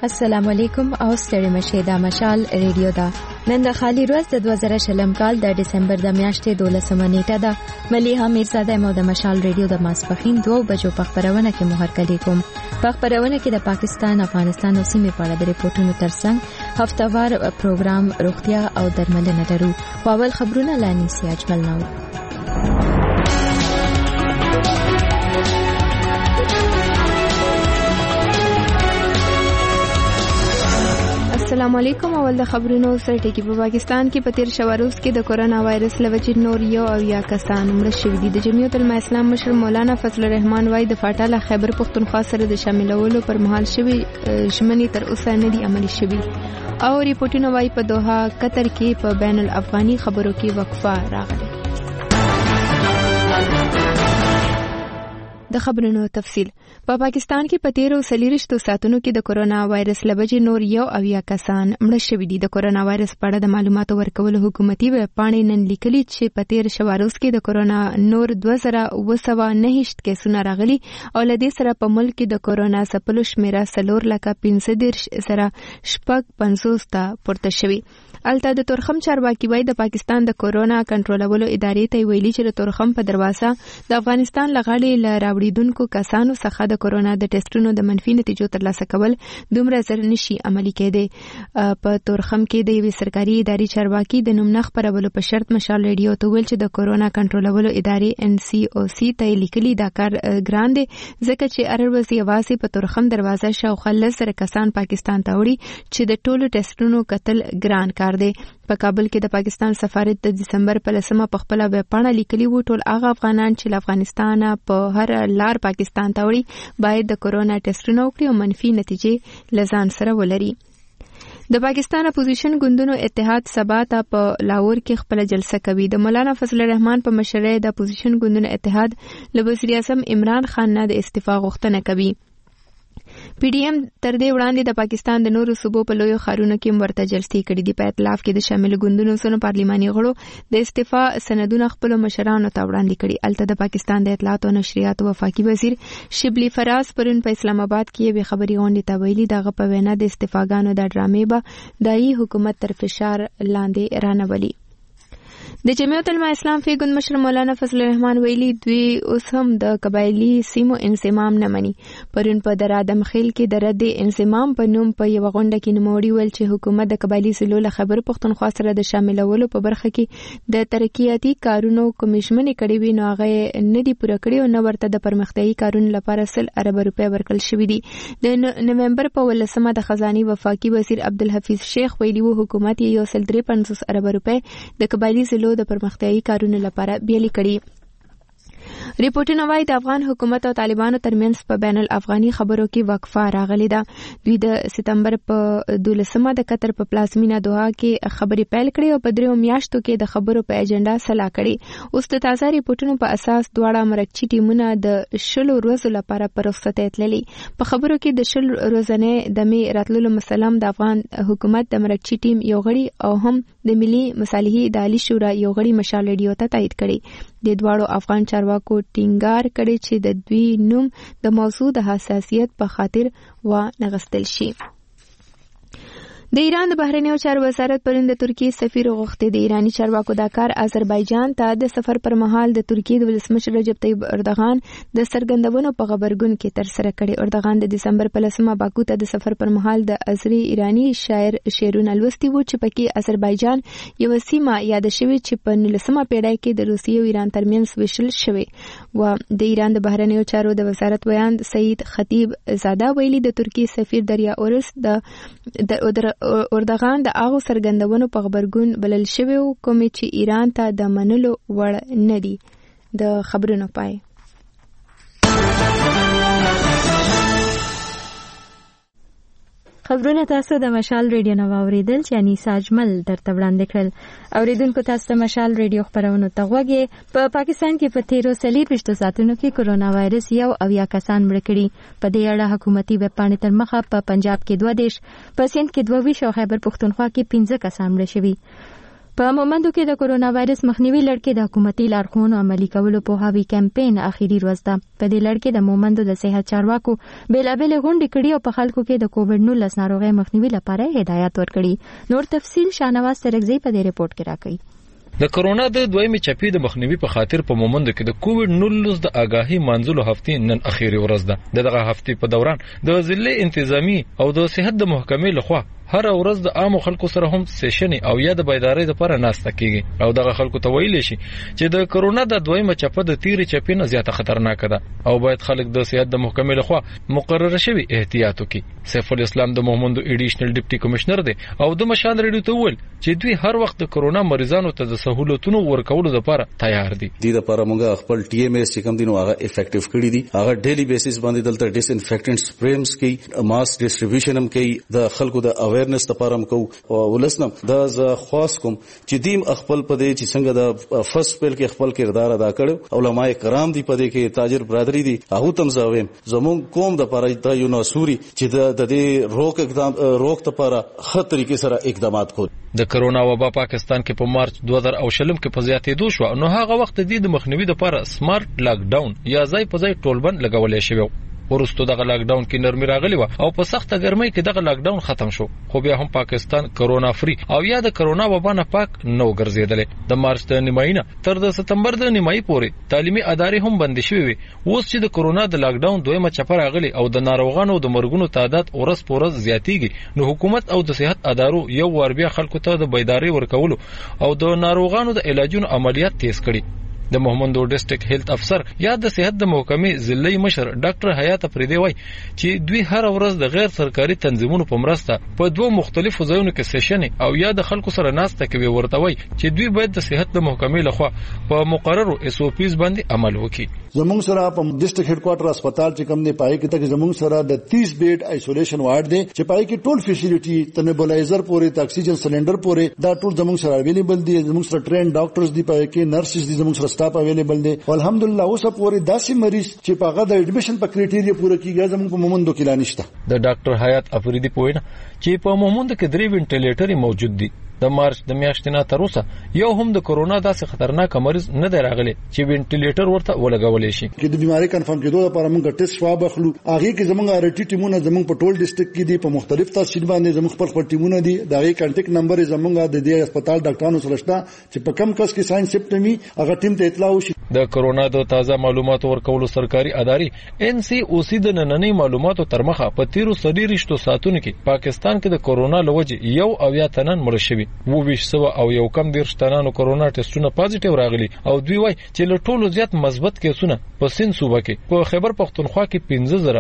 السلام علیکم او ستړي مشه دا مشال ریډیو دا نن د خالی ورځ د 2000 کال د ډسمبر د میاشتې 12 نیټه ده. مليحه میرزاده مو د مشال ریډیو د ماسپخین 2 بجو په خبرونه کې مهرکلی کوم. په خبرونه کې د پاکستان، افغانستان او سیمې په اړه د ریپورتونو ترڅنګ هفتهوار پروګرام روغتیا او درملنه لرو. اول خبرونه لانی سي اجمل نو. السلام علیکم. اول د خبرونو سره ټکی په پاکستان کې په تیر شواروز کې د کورونا وایرس لوجې نور یو او یا کسان مړه شوي دي. د جمعیت العلماء اسلام مشر مولانا فضل الرحمن وايي د فاټاله خیبر پختونخوا سره د شاملولو پر مهال شوي ژمنې تر اوسه نه دي عملي شوي. او ریپورتونه وايي په دوحه قطر کې په بین الافغاني خبرو کې وقفه راغله. د خبرونو تفصیل. په پاکستان کې په تیرو سلیریشتو ساتونو کې د کورونا وایرس لوجې نور یو او یا کسان مړه شوي دي. د کورونا وایرس په اړه د معلوماتو ورکولو حکومتي ویب پاڼې نن لیکلي چې په تیر شواروز کې د کورونا نور 2998 کیسونه راغلي او له دې سره په ملک کې د کورونا ځپلو شمیره 4,15,650 ته پورته شوي. الته د تورخم چارواکي وايي د پاکستان د کورونا کنټرولولو ادارې ته ویلي چې د تورخم په دروازه د افغانستان لغړې لراوړیدونکو کسانو څخه د کورونا د ټیسټونو د منفي نتیجو ترلاسه کول دومره زر نشي عملي کېدی. په تورخم کې د یوې سرکاري ادارې چارواکي د نوم نه خپرولو په شرط مشال ریډیو ته ویل چې د کورونا کنټرولولو ادارې NCOC ته لیکلي دا کار ګران دی ځکه چې هر ورځ یوازې په تورخم دروازه شاوخوا 10 کسان پاکستان ته وړي چې د ټولو ټیسټونو کتل ګران کار دی. په کابل کې د پاکستان سفارت د دسمبر په 10 په خپل ویب پاڼه لیکلي وو ټول هغه افغانان چې له افغانستان په هر لار پاکستان ته وړي باید د کورونا ټیسټونه وکړي او منفي نتیجې لزان سره ولري. د پاکستان اپوزیشن ګوندونو اتحاد سبا ته په لاهور کې خپل جلسه کوي. د مولانا فضل الرحمن په مشرۍ د اپوزیشن ګوندونو اتحاد له وزیر اعظم عمران خان نه د استعفا غوښتنه کوي. PDM تر دې وړاندې د پاکستان د نورو صوبو په لویو ښارونو کې ورته جلسې کړې دي. په ائتلاف کې د شامل ګوندونو سره پارلماني غړو د استعفا سندونه خپل مشرانو ته وړاندې کړي. الته د پاکستان د اطلاعات او نشریات وفاقي وزیر شبلی فراز پرون په اسلام آباد کې یو خبري غونډه ته ویلي دغه په وینا د استعفاګانو د ډرامې به دایي حکومت تر فشار لاندې رانولي. د جمعیت العلماء اسلام فی ګوند مشر مولانا فضل الرحمن ویلي دوی اوس هم د قبایلی سیمو انضمام نه مني. پرون په درادم خیل کې د رد انضمام په نوم په یو غونډه کې نوموړي ویل چې حکومت د قبایلی سلو له خبر پختونخوا سره د شاملولو په برخه کې د ترقیاتي کارونو کمیشنونه کړي وي نو هغه نه دی پوره کړی او نه ورته د پرمختیايي کارونو لپاره 100 ارب روپۍ ورکړل شوې دي. د نومبر په 18 د خزاني وفاقي وزیر عبدالحفیظ شیخ ویلي وو حکومت یې 153 ارب روپۍ د قبایلی سلو د پرمختیايي کارونو لپاره بیلي کړي. ریپورتونه وايي د افغان حکومت او طالبانو ترمنځ په بین الافغاني خبرو کې وقفه راغلې ده. دوی د سپتمبر په 12 د قطر په پلازمینه دوحه کې خبرې پیل کړې او په 3 میاشتو کې د خبرو په ایجنډا صلاح کړې. اوس د تازه ریپورتونو په اساس دواړه مرکچي ټیمونه د 10 ورځو لپاره په رخصتۍ تللي. په خبرو کې د 10 ورځې د می راتللو مسلم د افغان حکومت د مرکچي ټیم یو غړي او هم د ملي مصالحې د عالی شورا یو غړي مشال ریډیو ته تایید کړي. د دواړو افغان چارواکو ټینګار کړي چې د دوی نوم د موضوع د حساسیت په خاطر و نغستل شي. د ایران د بهرنیو چارو وزارت پرون د ترکیې سفیر غوښتي. د ایرانی چارواکو دا کار آذربایجان ته د سفر پر مهال د ترکیې د ولسمشر رجب طیب اردوغان د سرګندونو په خبرګون کې تر سره کړي. اردوغان د دسمبر په 10 باکو ته د سفر پر مهال د ازری ایرانی شاعر شعرونه لوستي وو چې پکې آذربایجان یو سیمه یاد شوی چې په 19مه پیړۍ کې د روسیې او ایران ترمنځ وشل شوی و. د ایران د بهرنیو چارو د وزارت بیان سید خطیب زاده ویلي د ترکیې سفیر دریا اورس د اردوغان د هغو سرګندونو په خبرګون بلل شوی کومې چې ایران ته د منلو وړ نه دي. د خبرونو پای. خبرونه تاسو د مشال ریډیو نو اوریدل چې انیسا اجمل درته وړاندې کړل. اوریدونکو تاسو د مشال ریډیو خبرونه ته غوږی. په پاکستان کې په 13 ساعتونو کې کورونا وایرس یو او یا کسان مړ کړي. په دې اړه حکومتي ویب پاڼې تر مخه په پنجاب کې 22، په سند کې 22 او خیبر پختونخوا کې 15 کسان مړ شوي. په مومندو کې د کورونا وایرس مخنیوي لړ د حکومتي لارښوونو عملي کولو په هاوی کمپاین اخیری ورځ ده. په دې لړ کې د مومندو د صحت چارواکو بیلابل غونډې کړي او په خلکو کې د کووډ-19 ناروغۍ مخنیوي لپاره هدایت ورکړي. نور تفصیل شاهنواز سرګزی په دې ریپورت کې راکړي. د کرونا د دویمې چپی د مخنیوي په خاطر په مومندو کې د کووډ-19 د آگاهی منځلو هفتې نن اخیری ورځ ده. دغه هفتې په دوران د ضلع انتظامی او د صحت د محکمې لخوا هر ورځ د عام خلکو سره هم سیشن او یا د بیداری لپاره ناسته کیږي او دغه خلکو ته ویل شي چې د کرونا د دویمه چپه د تیری چپې نه زیاته خطرناک ده او باید خلک د صحت د محکمې لخوا مقرره شوی احتیاط وکړي. سیف الاسلام د مومندو ایډیشنل ډیپټي کمشنر دی او د مشال ریډیو ته ویل چې دوی هر وخت د کرونا مریضانو ته د سہولتونو ورکولو لپاره تیار دي. د لپاره موږ خپل ټي ام اس چې کوم دینو هغه افیکټیو کړی دي. هغه ډیلی بیسس باندې دلته ډیس انفیکټنټ سپریمز کوي، ماس ډیسټریبیوشن هم کوي، د خلکو د اویرنس لپاره هم کوي او ولسنم د خاص کوم چې دیم خپل پدې چې څنګه د فرست پیل کې خپل کردار ادا کړو. علماء کرام دی پدې کې تاجر برادری دي هغه تم زاویم زمون کوم د پاره د یو ناسوري چې د دې روک لپاره خطر طریقې سره اقدامات کول. د کرونا وبا پاکستان کې په مارچ 2020 کې په زیاتېدو شو نو هغه وخت د مخنیوي لپاره سمارټ لاک ډاون یا ځای په ځای ټولبند لګولې شوی. ورستو دغه لاک ډاون کې نرمي راغلی و او په سخته ګرمۍ کې دغه لاک ډاون ختم شو خو بیا هم پاکستان کرونا فری او یا د کرونا وبا نه پاک نو ګرځیدل. د مارچ د نیمایي تر د سپتمبر د نیمایي پورې تعلیمي ادارې هم بند شوې وي. اوس چې د کرونا د لاک ډاون دویمه چپه راغلی او د ناروغانو د مرګونو تعداد ورځ په ورځ زیاتیږي نو حکومت او د صحت ادارو یو ور بیا خلکو ته د بیداری ورکولو او د ناروغانو د علاجونو عملیات تیز کړي. د مومندو ډیسټریکټ هیلث افسر یا د صحت د محکمې ضلعي مشر ډاکټر حیات افریدی وایي چې دوی هر ورځ د غیر سرکاري تنظیمونو په مرسته په دوه مختلفو ځایونو کې سیشن او یا د خلکو سره ناسته کوي. ورته وایي چې دوی باید د صحت د محکمې لخوا په مقررو اس او پیز باندې عمل وکړي. زموږ سره په ډیسټریکټ هډ کوارټر هسپتال چې کوم دی پای کې تک زموږ سره د 30 بیډ آیسولیشن وارډ دی چې پای کې ټول فیسیلیټي تنبلایزر پورې د اکسیجن سلندر پورې دا ټول زموږ سره اویلیبل دي. زموږ سره ټرین ډاکټرز دی پای کې نرسز دي زموږ سره سټاف اویلیبل دي. الحمدلله اوس پورې داسې مریض چې په هغه د اډمیشن په کرایټیریا پوره کیږي زموږ په مومندو کې لا نشته. د ډاکټر حیات افریدی پوینه چې په مومندو کې 3 وینټیلیټر موجود دي. د مارچ د میاشتې نه تر اوسه یو هم د کرونا داسې خطرناک مریض نه دی راغلی چې وینټیلیټر ورته ولګولې شي. کې د بیماری کنفرم کېدو لپاره موږ ټیسټ شواب اخلو. هغه کې زموږ آرټي ټیمونه زموږ په ټول ډیسټریکټ کې دي په مختلف تحصیل باندې زموږ خپل ټیمونه دي. دا غي کانټیکټ نمبر زموږ د دې هسپتال ډاکټرانو سره شته چې په کم کس کې ساين سپټمي هغه ټیم ته اطلاع وشي. د کرونا د تازه معلوماتو ورکولو سرکاري ادارې ان سی او سی د نننۍ معلوماتو تر مخه په 13 ساعتونو کې پاکستان کې د کرونا لوجه یو او یا تنن مړ شوی و او یو کم 10 تنانو کرونا ټیسټونه پازیټیو راغلي او دوی وایي چې له ټولو زیات مثبت کیسونه په سین صوبه کې په خیبر پختونخوا کې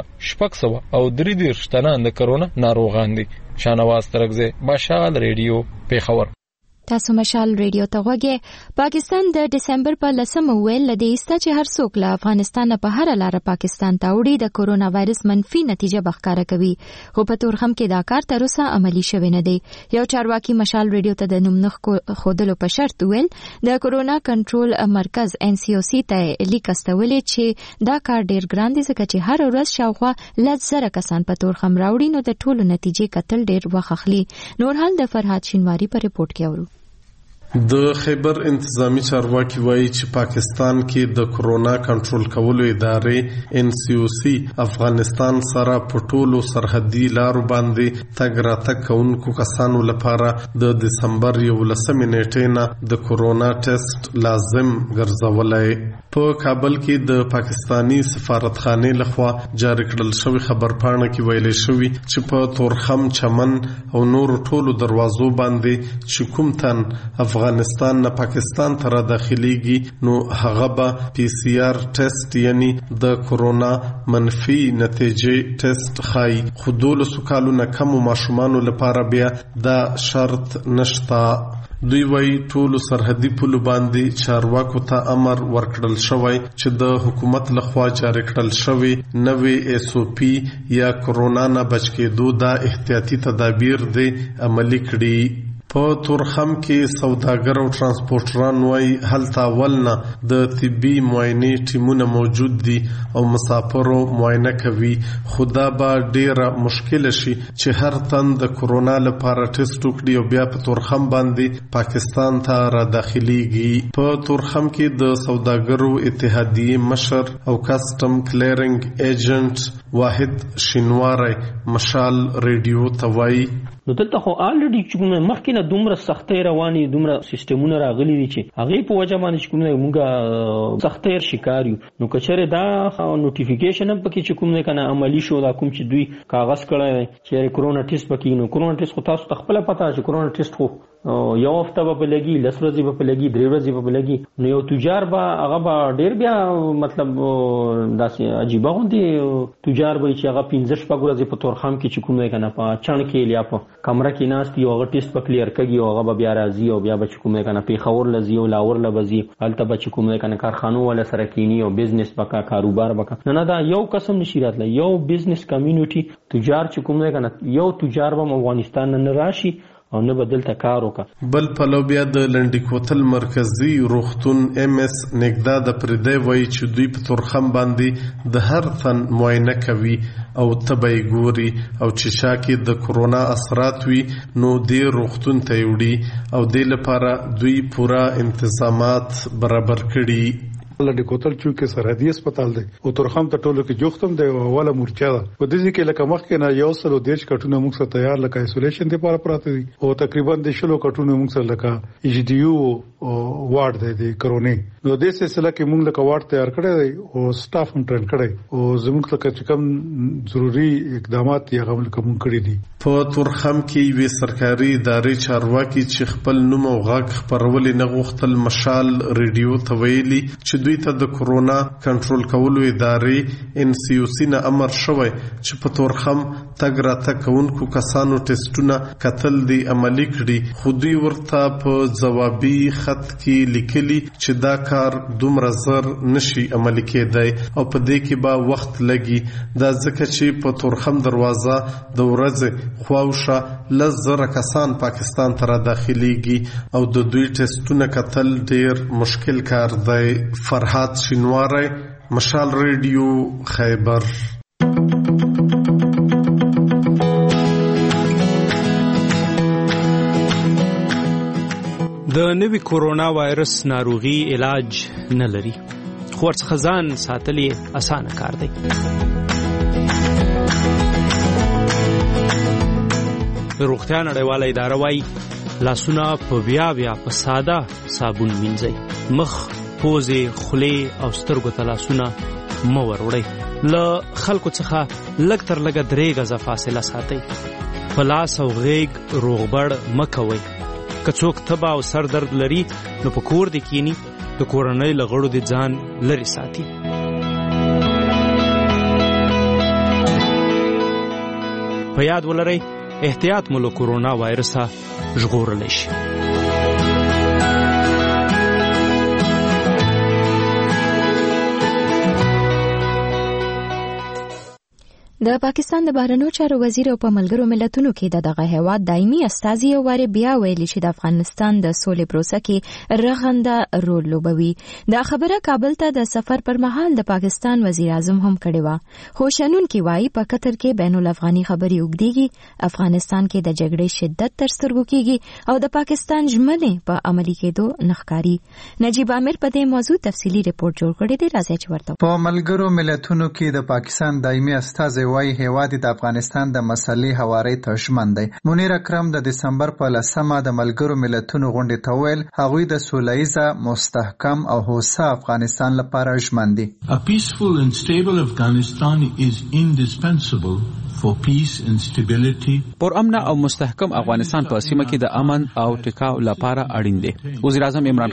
15600 او 33 تنان د کرونا ناروغان دي. شاهنواز ترګزی مشال ریډیو پیښور. تاسو مشال ریډیو ته غوږی. پاکستان د دسمبر په 10 ویل لدی است چې هر څوک له افغانستان په هر لار پاکستان ته وړي د کرونا وایرس منفي نتیجه بخکاره کوي خو په تورخم کې دا کار تر اوسه عملی شوی نه دی. یو چارواکي مشال ریډیو ته د نوم نه خودلو په شرط ویل د کرونا کنټرول مرکز ان سی او سی ته لیک استولې چې دا کار ډیر ګران دی ځکه چې هر ورځ شاوخوا 10,000 کسان په تورخم راوړي نو د ټولو نتیجې کتل ډیر وخت اخلي. نور حال د فرهاد شینواری په ریپورت کې اورو. د خیبر انتظامی چارواکي وایي چې پاکستان کې د کرونا کنټرول کولو ادارې ان سی او سی افغانستان سره په ټولو سرحدي لارو باندې تګ راتګ کوونکو کسانو لپاره د دسمبر 11 نیټې نه د کرونا ټیسټ لازم ګرځولای. په کابل کې د پاکستانی سفارتخانه لخوا جاری کړل شوی خبرپاڼه کې ویل شوی چې په تورخم چمن او نور ټولو دروازو باندې چې کوم تن افغانستان نه پاکستان ته داخليږي نو هغه به پی سی آر ټیسټ یعنی د کرونا منفي نتیجې ټیسټ خای. خودلو سکالو نه کم ماشومان لپاره بیا دا شرط نشتا. دوی وایي ټولو سرحدي پولو باندې چارواکو ته امر ورکړل شوی چې د حکومت لخوا جاری کړل شوی نوې اس او پی یا کرونا نه بچ کېدو د احتیاطي تدابیر دې عملي کړي. په تورخم کې سوداګر او ترانسپورټران وای هلته ولنه د طبي معاینې ټیمونه موجود دي او مسافرو معاینه کوي. خدا به ډیره مشکل شي چې هر تن د کورونا لپاره ټیسټ وکړي او بیا په تورخم باندې پاکستان ته را داخليږي. په تورخم کې د سوداګرو اتحادیه مشر او کسٹم کلیرنګ ایجنټ واحد شینواری مشال ریډیو توای نو دلته خو الریډي چې مخکې نه دومره سختۍ رواني دومره سیستمونه راغلي دي چې هغه په وجه باندې چې موږ سختۍ شکار یو. نو کچره دا نوټیفیکیشن هم پکې چې کوم نه کنه عملی شو دا کوم چې دوی کاغذ کړی چې کورونا ټیسټ پکې نو کورونا ټیسټ خو تاسو خپل پتا چې کورونا ټیسټ خو یو هفته به لګي 10 ورځې به لګي 3 ورځې به لګي. نو یو تجار به هغه به ډیر بیا مطلب داسې عجیب غوندي تجار به چې هغه 15 ورځې په تورخم کې چې کوم نه کنه په چڼ کې یا په کمره کې ناست یو هغه ټیسټ په کلیر کوي او هغه بیا راځي او بیا به کوم نه کنه په خور لزی او لاور لبزي هلته به کوم نه کنه کارخانو ولا سره کینی او بزنس بکا کاروبار بکا نه دا یو قسم نشی راتله. یو بزنس کمیونټي تجار چې کوم نه کنه یو تجار به افغانستان نه راشي او نه بدلته کار وکړه. بل پلو بیا د لنډی کوتل مرکزی روغتون ام اس نګدا د پردې وای چې دوی په تورخم باندې د هر تن معاینه کوي او تبي ګوري او چې شاکې د کورونا اثرات وي نو د روغتون ته وړي او د لپاره دوی پورا انتظامات برابر کړي. لنډی کوتل چې سرحدي هسپتال دی او تورخم ته ټولو کې جوختم دی او اوله مورچا ده په دې کې لکه مخکې نه یو سل دیش کټونه موږ سره تیار لکه ایسولیشن لپاره پراته دي او تقریبا د شلو کټونه موږ سره لکه ایچ ډی یو وارد دی کرونا. نو د سلسله کې موږ لکه وارد تیار کړی دی او سټاف هم ټرین کړی او زموږ لکه چې کوم ضروری اقدامات یې غوښمن کوم کړی دي. په تورخم کې وی سرکاري ادارې چارواکي چې خپل نوم او غږ خبرولې نه غوښتل مشال ریډیو ته ویلي چې دوی ته د کورونا کنټرول کولو ادارې ان سی او سی نه امر شوی چې په تورخم تګ راتګ کوونکو کسانو ټیسټونه کتل دي عملي کړي. خو دوی ورته په ځوابي خط کې لیکلي چې دا کار دومره زر نشي عملي کېدای او په دې کې به وخت لګي. دا ځکه چې په تورخم دروازه د ورځې خواوشه 10,000 کسان پاکستان ته را داخليږي او د دوی ټیسټونه کتل ډیر مشکل کار دی. فرحات شینواری مشال ریډیو خیبر. د نوي کورونا وایرس ناروغي علاج نه لري خو ورڅخه ځان ساتل یې اسانه کار دی. روغتیا نړیواله اداره وايي لاسونه په بیا په ساده صابون مینځئ. مخ پوزې خولې او سترګو ته لاسونه مه وروړئ. له خلکو څخه لږ تر لږه 3 غزه فاصله ساتئ. په لاس او غیږ روغبړ مه کوئ. که څوک تبه او سر درد لري نو په کور دې کینی د کورنۍ له غړو دې ځان لرې ساتي. په یاد ولرئ احتیاط مو له کورونا وایرسه ژغورلی شي. د پاکستان د بهرنیو چارو وزیر او په ملګرو ملتونو کې دغه هیواد دایمي استازي یو واره بیا ویلي چې د افغانستان د سولې پروسه کې رغنده رول لوبوي. دا خبره کابل ته د سفر پر مهال د پاکستان وزیر اعظم هم کړې و. خو شنونکي وایي په قطر کې بین الافغاني خبرې اوږدېږي، افغانستان کې د جګړې شدت تر سترګو کېږي او د پاکستان ژمنې په عملي کېدو نه ښکاري. نجیب عامر په دې موضوع تفصیلي ریپورت جوړ کړی دی. راځي چې ورته په ملګرو ملتونو کې د پاکستان دایمي استازي وايي هیواد د افغانستان د مسلې هواري ته ژمن دی. منیر اکرم د دسمبر په 10مه د ملګرو ملتونو غونډې ته ویل هغوی د سوله‌ییزه مستحکم او هوسا افغانستان لپاره ژمن دي. A peaceful and stable Afghanistan is indispensable for peace and stability. پر امن او مستحکم افغانستان په سیمه کې د امن او ټکاو لپاره اړین دی. وزیر اعظم عمران خان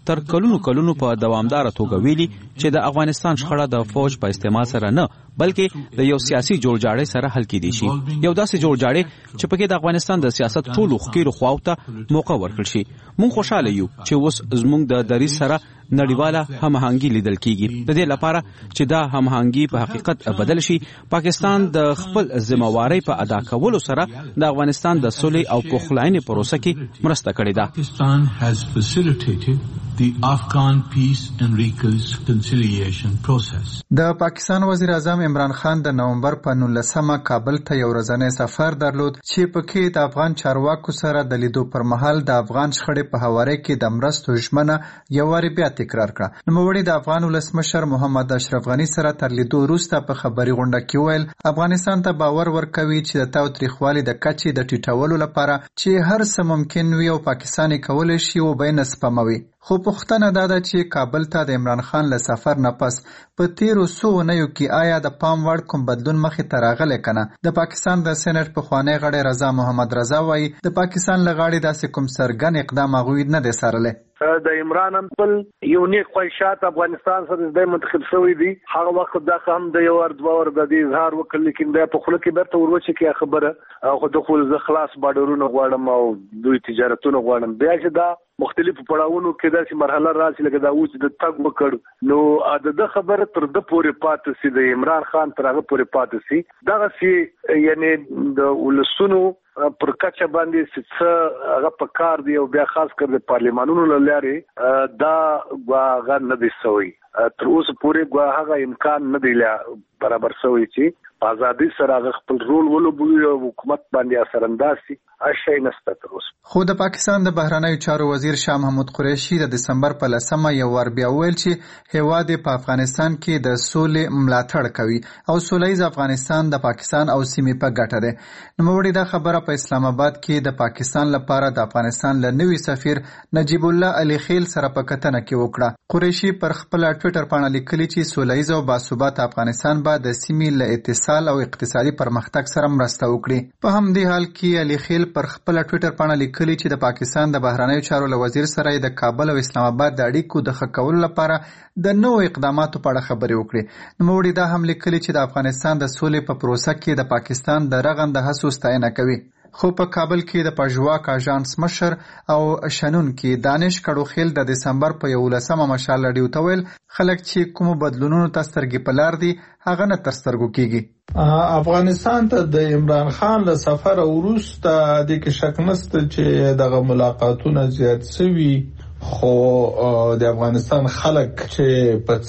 تر کلونو په دوامدار توګه ویلي چې د افغانستان شخړه د فوج په استعمال سره نه بلکې د یو سیاسي جوړجاړي سره حل کېدی شي، یو داسې جوړجاړي چې پکې د افغانستان د سیاست ټولو خکیرو خواوته موقع ورکړل شي. مونږ خوشاله یو چې اوس زموږ د دریځ سره نړیواله هماهنګي لیدل کیږي. د دې لپاره چې دا هماهنګي په حقیقت بدل شي، پاکستان د خپل ذمہواری په ادا کولو سره د افغانستان د صلح او پخلاینې پروسه کې مرسته کړې ده. Pakistan has facilitated the Afghan peace and reconciliation process. د پاکستان وزیر اعظم عمران خان د نومبر په 19 کابل ته یو ورځنی سفر درلود چې پکې د افغان چارواکو سره د لیدو پر مهال د افغان شخړې په حواله کې د مرستو ژمنه یو واری بیا تکرار کړه. نوموړي د افغان ولسمشر محمد اشرف غنی سره تر لیدو وروسته په خبري غونډه کې ویل افغانستان ته باور ورکوي چې د تاوتریخوالي د کچې د ټیټولو لپاره چې هر څه ممکن وي او پاکستان کولای شي او به نه سپموي. خو پوښتنه دا ده چې کابل ته د عمران خان له سفر نه پس په تیرو څو اونیو کې آیا د پام وړ کوم بدلون مخې ته راغلی که نه؟ د پاکستان د سېنټ پخوانی غړی رضا محمد رضا وایي د پاکستان له غاړې داسې کوم څرګند اقدام هغوی نه دی څارلی. د عمران هم خپل یو نیک خواهشات افغانستان سره د منتخب شوی دي. هغه وخت دا هم د یو ور دوه ور د دې اظهار وکړ، لیکن بیا په خله کې برته وروچې کې خبره او د خپل ز خلاص بارډرونو غواړم او دوی تجارتونو غواړم. بیا چې دا مختلفو پړاوونو کې داسې مرحله راشي لکه دا اوس د تګ وکړ نو د خبره تر د پورې پاتې سي، د عمران خان تر هغه پورې پاتې سي. دغه سي یعنی د ولسونو پر کچه باندې څه هغه په کار دی او بیا خاص کر د پارلیمانونو لارې دا غا نه دی سوی. تر اوسه پورې هغه امکان نه دی برابر سوی چې آزادی سره هغه خپل رول ولوبوي او حکومت باندې اثر انداز شي. اشي نسته تر اوسه. خو د پاکستان د بهرنیو چارو وزیر شاه محمود قریشي د دسمبر په 10 یو ور بیا ویل چې هیواد په افغانستان کې د سولې ملاتړ کوي او سولهییز افغانستان د پاکستان او سیمې په ګټه ده. نوموړي دا خبره په اسلام آباد کې د پاکستان لپاره د افغانستان له نوي سفیر نجیب الله علي خیل سره په کتنه کې وکړه. قریشي پر خپل ټوئیټر باندې لیکلي چې سولهییز او باثبات افغانستان به د سیمې له اتصال او اقتصادي پرمختګ سره مرسته وکړي. په همدې حال کې علي خیل پر خپل ټوئیټر باندې لیکلي چې د پاکستان د بهرنیو چارو له وزیر سره د کابل او اسلام آباد د اړیکو د ښه کولو لپاره د نوو اقداماتو په اړه خبرې وکړي. نوموړي دا هم لیکلي چې د افغانستان د سولې په پروسه کې د پاکستان د رغنده هڅو ستاینه کوي. خو په کابل کې د پژواک اژانس مشر او شنونکي دانش کړوخیل د دسمبر په 11 مشال لړیو ته ویل خلک چې کوم بدلونونو ته سترګې په لار دي هغه نه تر سترګو کیږي. افغانستان ته د عمران خان له سفر وروسته د کې شک نشته چې دغه ملاقاتونه زیات شوي، خو د افغانستان خلک چې په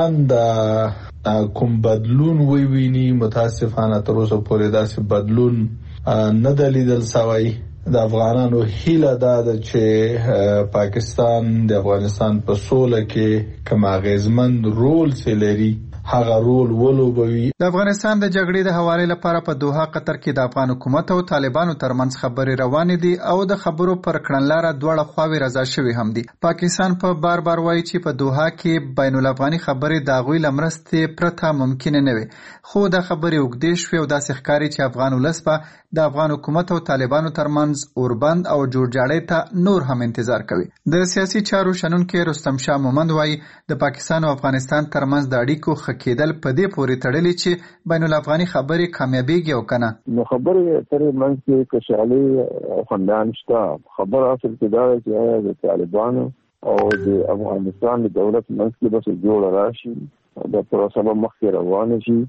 څرګند کوم بدلون ویني متاسفانه تر اوسه پورې داسې بدلون نه د لیدل سوی. د افغانانو هیله ده چې پاکستان د افغانستان په سوله کې کوم اغیزمن رول لري هغه رول ولوبوي. د افغانستان د جګړې د حواله لپاره په دوحه قطر کې د افغان حکومت او طالبانو ترمنځ خبرې روانې دي او د خبرو پر کړنلاره دواړه خواوې رضا شوي هم دي. پاکستان په بار وایي چې په دوحه کې بین الافغاني خبرې د غوي لمرستې پرته ممکن نه وي، خو د خبرې وګدې شوي او داسې ښکاري چې افغان ولس په د افغان حکومت او طالبانو ترمنځ اوربند او جوړجاړي ته نور هم انتظار کوي. د سیاسي چارو شنونکي رستم شاه مومند وایي د پاکستان او افغانستان ترمنځ د اړیکو کېدل په دې پورې تړلي چې بین الافغاني خبرې کامیابیږي او کنه. نو خبرې ترې منځ کې کشالي او خندان شته. خبر اصل کې دا چې د طالبانو او د افغانستان د دولت منځ کې بس جوړ راشي د پروسه به مخکې روانه شي.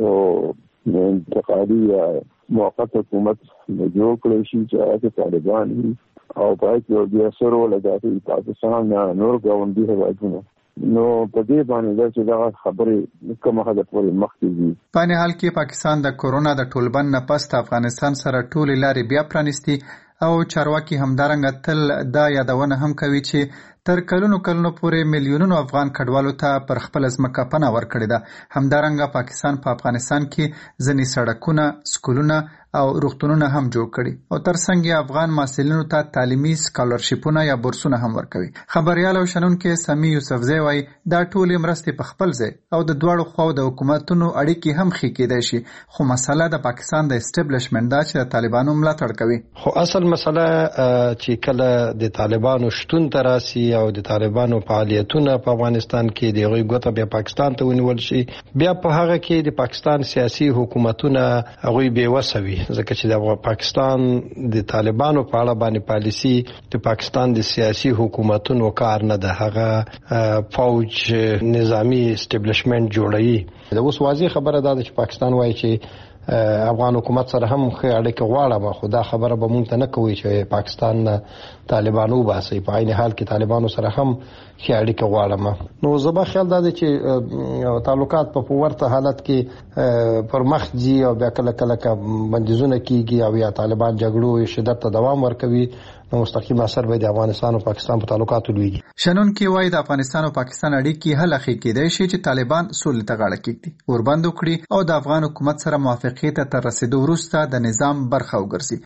یو انتقالي موقت حکومت جوړ کړی شي چې طالبان او پای کې بیا سره ولګاتي پاکستان نور ګاونډي هیوادونه. نو په دې باندې چې دا خبرې کومه حد پورې مخکې. په نه حال کې پاکستان د کورونا د ټولبند نه پس افغانستان سره ټول لارې بیا پرانیستي او چارواکي همدارنګه تل دا یادونه هم کوي چې تر کلونو پورې میلیونونو افغان کډوالو ته پر خپل ځمکه پناه ورکړې ده. همدارنګه پاکستان په افغانستان کې ځینې سړکونه، سکولونه او روغتونونه هم جوړ کړي او ترڅنګ افغان محصلینو ته تعلیمي سکالرشیپونه یا بورسونه هم ورکوي. خبريال او شنونکي سمي یوسفزی وایي دا ټولې مرستې په خپل ځای او د دواړو خواو د حکومتونو اړیکې هم ښې کېدای شي، خو مسله د پاکستان د اسټابلیشمنټ دا چې د طالبانو ملاتړ کوي. خو اصل مسله چې کله د طالبانو شتون تراسي او د طالبانو فعالیتونه په افغانستان کې د غوي ګوته بیا پاکستان ته ونیول شي، بیا په هغه کې د پاکستان سیاسي حکومتونه هغه به وسوي، ځکه چې د پاکستان د طالبانو په اړه باندې پالیسی د پاکستان د سیاسي حکومتونو کار نه ده، هغه فوج نظامی اسټابلیشمنت جوړوي. د اوس واضح خبره ده چې پاکستان وایي چې افغان حکومت سره هم ښه اړیکه غواړم، خو دا خبره به مونږ ته نه کوي چې پاکستان طالبانو باسي، په عین حال کې طالبانو سره هم ښه اړیکه غواړم. نو زما خیال دا دی چې تعلقات په ورته حالت کې پر مخ ځي او بیا کله کله بندیزونه کیږي او یا طالبان جګړو شدت ته دوام ورکوي، نو مستقیم اثر به د افغانستان او پاکستان په تعلقاتو لويږي. شنن کې وایي د افغانستان او پاکستان اړیکې هله خې کېدای شي چې طالبان سولې ته غاړه کېږدي، وربند وکړي او د افغان حکومت سره موافقې ته تر رسیدو وروسته د نظام برخه وګرځي.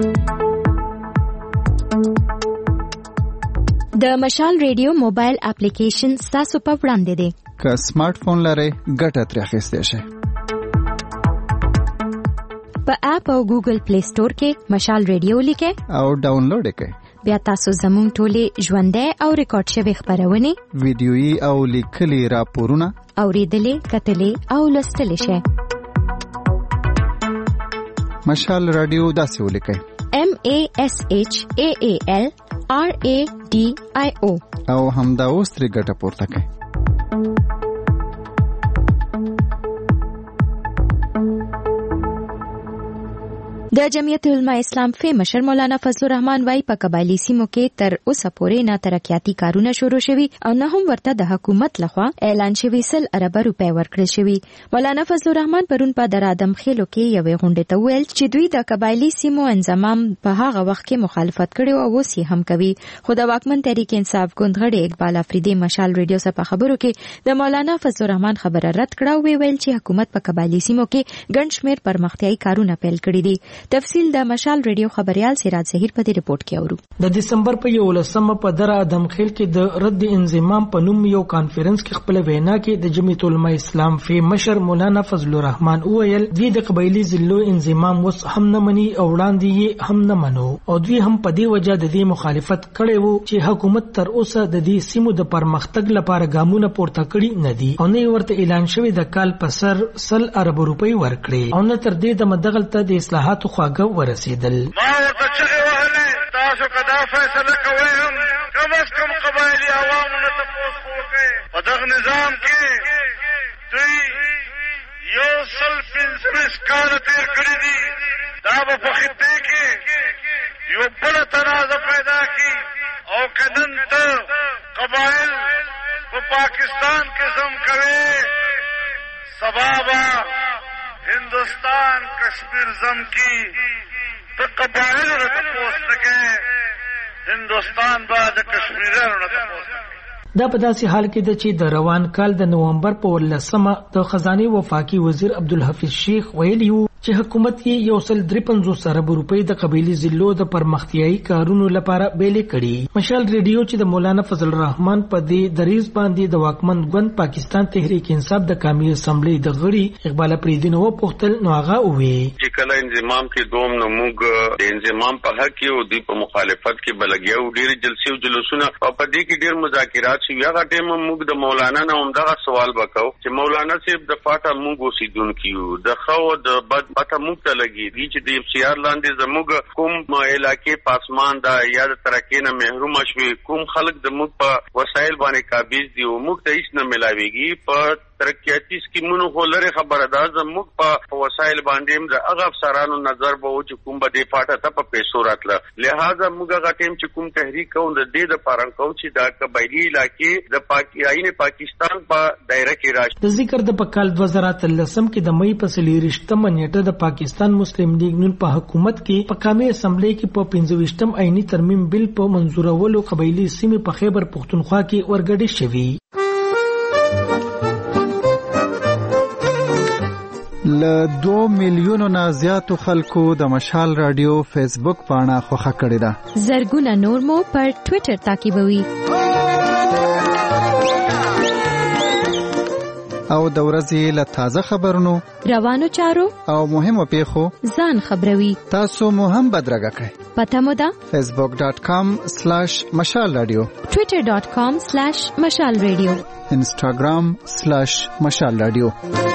د مشال ریډیو موبایل اپلیکیشن تاسو په وړاندې دی. که سمارټ فون لرئ ګټه ترې اخیستی شئ. په اپ او ګوګل پلی سٹور کې مشال ریډیو لیکئ او ډاونلوډ یې کړئ. بیا تاسو زموږ ټولې ژوندۍ او ریکارډ شوي خبرونه، ویډیويي او لیکلي راپورونه اوریدلې، کتلې او لوستلې شئ. مشال رادیو داسې ولیکئ: MASHAALRADIO او همدا اوس ترې ګټه پورته کړئ. د جمعیت علماء اسلام فی مشر مولانا فضل الرحمن وايي په قبایلی سیمو کې تر اوسه پورې نه ترقیاتي کارونه شروع شوي او نه هم ورته د حکومت لخوا اعلان شوی 100 ارب روپۍ ورکړل شوي. مولانا فضل الرحمن پرون په درادم خېلو کې یوې غونډې ته ویل چې دوی د قبایلی سیمو انضمام په هغه وخت کې مخالفت کړي او اوس یې هم کوي. خو د واکمن تحریک انصاف ګوند غړي اقبال افریدي مشال ریډیو سره په خبرو کې د مولانا فضل الرحمن خبره رد کړه او ویل چې حکومت په قبایلی سیمو کې ګڼ شمېر پرمختیايي کارونه پیل کړي دي. تفصیل د مشال ریډیو خبريال سراج زهیر په دې رپورت کې اورو. د دسمبر په 11 په در ادم خیل کې د رد انضمام په نوم یو کانفرنس کې خپل وینا کې د جمعیت علماء اسلام فی مشر مولانا فضل الرحمن وویل دوی د قبایلی ضلعو انضمام وس هم نه مني او وړاندې هم نه منو او دوی هم په دې وجه د دې مخالفت کړي وو چې حکومت تر اوسه د دې سیمو د پرمختګ لپاره ګامونه پورته کړي نه دي او نه ورته اعلان شوی د کال په سر 100 ارب روپۍ ورکړي او نه تر دې د مدغلته د اصلاحاتو خواږه ورسیدل. ما ورته چغې وهلې تاسو که دا فیصله کوئ هم کم از کم قبایلي عوامو نه تپوس خو وکئ. په دغه نظام کې دوی 125 کاله تېر کړي دي. دا به په خطې کې یو بله تنازع پیدا کړي او که نن ته قبایل په پاکستان کې زم کوي، سبا به ہندوستان کشمیر زم کی تو قبائل نے تپوس نکے، ہندوستان بعد کشمیریانو نے تپوس نکے. دا په داسې حال کې د چې د روان کال د نومبر په 18 د خزانه وفاقي وزیر عبدالحفیظ شیخ ویلی وو چې حکومت یې 153 ارب روپۍ د قبایلی ضلعو د پرمختیايي کارونو لپاره بیلې کړي. مشال ریډیو چې د مولانا فضل الرحمن په دې دریز باندې د واکمن ګوند پاکستان تحریک انصاف د قومي اسمبلی د غړي اقبال افریدي نو پوښتل نو هغه وې چې کله انضمام کې دوم نو موږ د انضمام په حق کې او د مخالفت کې بلګیاو ډېر جلسې او جلوسونه او په دې کې ډېر مذاکرات شي. هغه ټیم موږ د مولانا نه هم دغه سوال وکاو چې مولانا صاحب د فاټا موږ اوسیدونکو د خو د بد پته موږ ته لګي دي چې د سیار لاندې زموږ کوم علاقې پاسمان دا یا د ترقې نه محروم شوي کوم خلک د موږ په وسایل باندې قابض دي او موږ ته هیڅ نه ملاويږي. په ترقیاتي سکیمونو خو لري خبره ده زموږ په وسایل باندې د هغه افسرانو نظر به و چې کوم به د فاټه ته په پیسو راتله. لہذا موږ هغه ټیم چې کوم تحریک کوو د دې د پاره کوو چې دا قبایلی علاقې د پاکستان په دایره کې راشي. د ذکر د پکال 2013 کې د مې په 23 نیټه د پاکستان مسلم لیگ نن په حکومت کې په قومي اسمبلی کې په 25 آئینی ترمیم بل په منظورولو قبایلی سیمې په خیبر پختونخوا کې ورګډې شوې. له 2 میلیونو نه زیاتو خلکو د مشال رادیو فیسبوک پاڼه خوښه کړې ده. زرګونه نور مو پر ټوئیټر تعقیبوي او د ورځې له تازه خبرونو، روانو چارو او مهمو پیښو ځان خبروي. تاسو مو هم بدرګه کړئ. پته مو ده facebook.com/mashalradio twitter.com/mashalradio instagram/mashalradio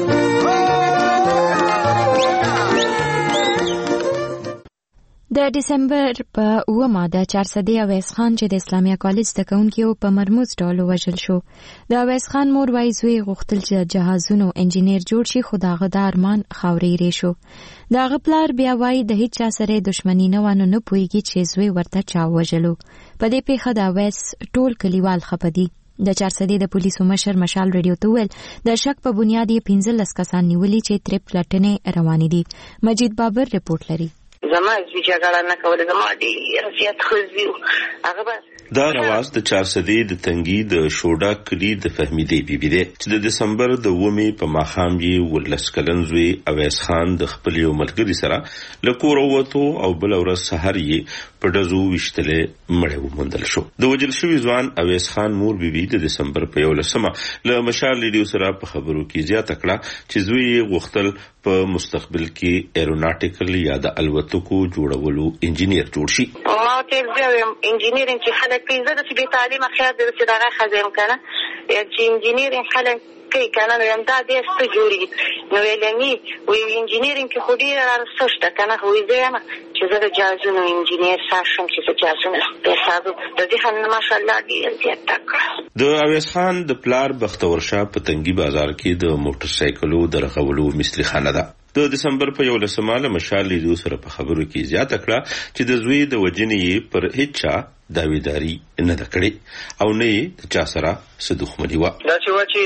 د ډیسمبر په 9 د 400 اویس خان چې د اسلامیا کالج د کونکیو په مرموز ډول وژل شو. د اویس خان مور وایي زوی غوښتل چې جهازونو انجینیر جوړ شي، خو داغه د ارمان خاورې ری شو. داغه پلار بیا وایي د هیڅ چا سره دښمنی نه ونه نه پويږي چې زوی ورته چا وژلو. په دې پیښه د اویس ټول کلیوال خپدي. د 400 د پولیسو مشر مشال ریډیو ته ویل د شک په بنیاد 15 کسان نیولي چې تر پلټنې روان دي. مجید بابر رپورټ لري. زما چې جګړه نه کوله زما ډېر زیات خوځي هغه بس دا رواز د 400 د تنګي د شوډا کلی د فهمیدې بیبي دی چې د دسمبر د 9 په ماښام یې ولس کلنځوي اویس خان د خپل یو ملګری سره لکور وته او بل ورځ سحر یې په دزو وشتله مړ ومندل شو. د وجل شوی ځوان اویس خان مور بیبي د دسمبر په 11 له مشال ریډیو سره په خبرو کې زیاته کړه چې زوی غوښتل په مستقبل کې ایروناټیکل یا د الوتکو جوړولو انجینیر جوړ شي. ما ته انجینیرینګ چې خلک پیزه د سبي تعلیم خیال د صداقه خزم کنه چې انجینیرینګ خلک کې کنه نو هم دا د است جوړي نو ولني وی انجینیرینګ کې خو ډیر ارسشت کنه خو زما چې زه د جازونو انجینیر ساشم چې جازونو په حساب د دې خن ماشاءالله ډیر زیات تک. د اویس خان د پلار بختور شاه په تنګي بازار کې د موټر سایکلو درغولو مثلی خانه ده. د دسمبر په 11 مشال لیدو سره په خبرو کې زیاته کړه چې د زوی د وجنې پر هیڅ داویداری نه کړي او نه د چا سره څه دښمني و. دا چې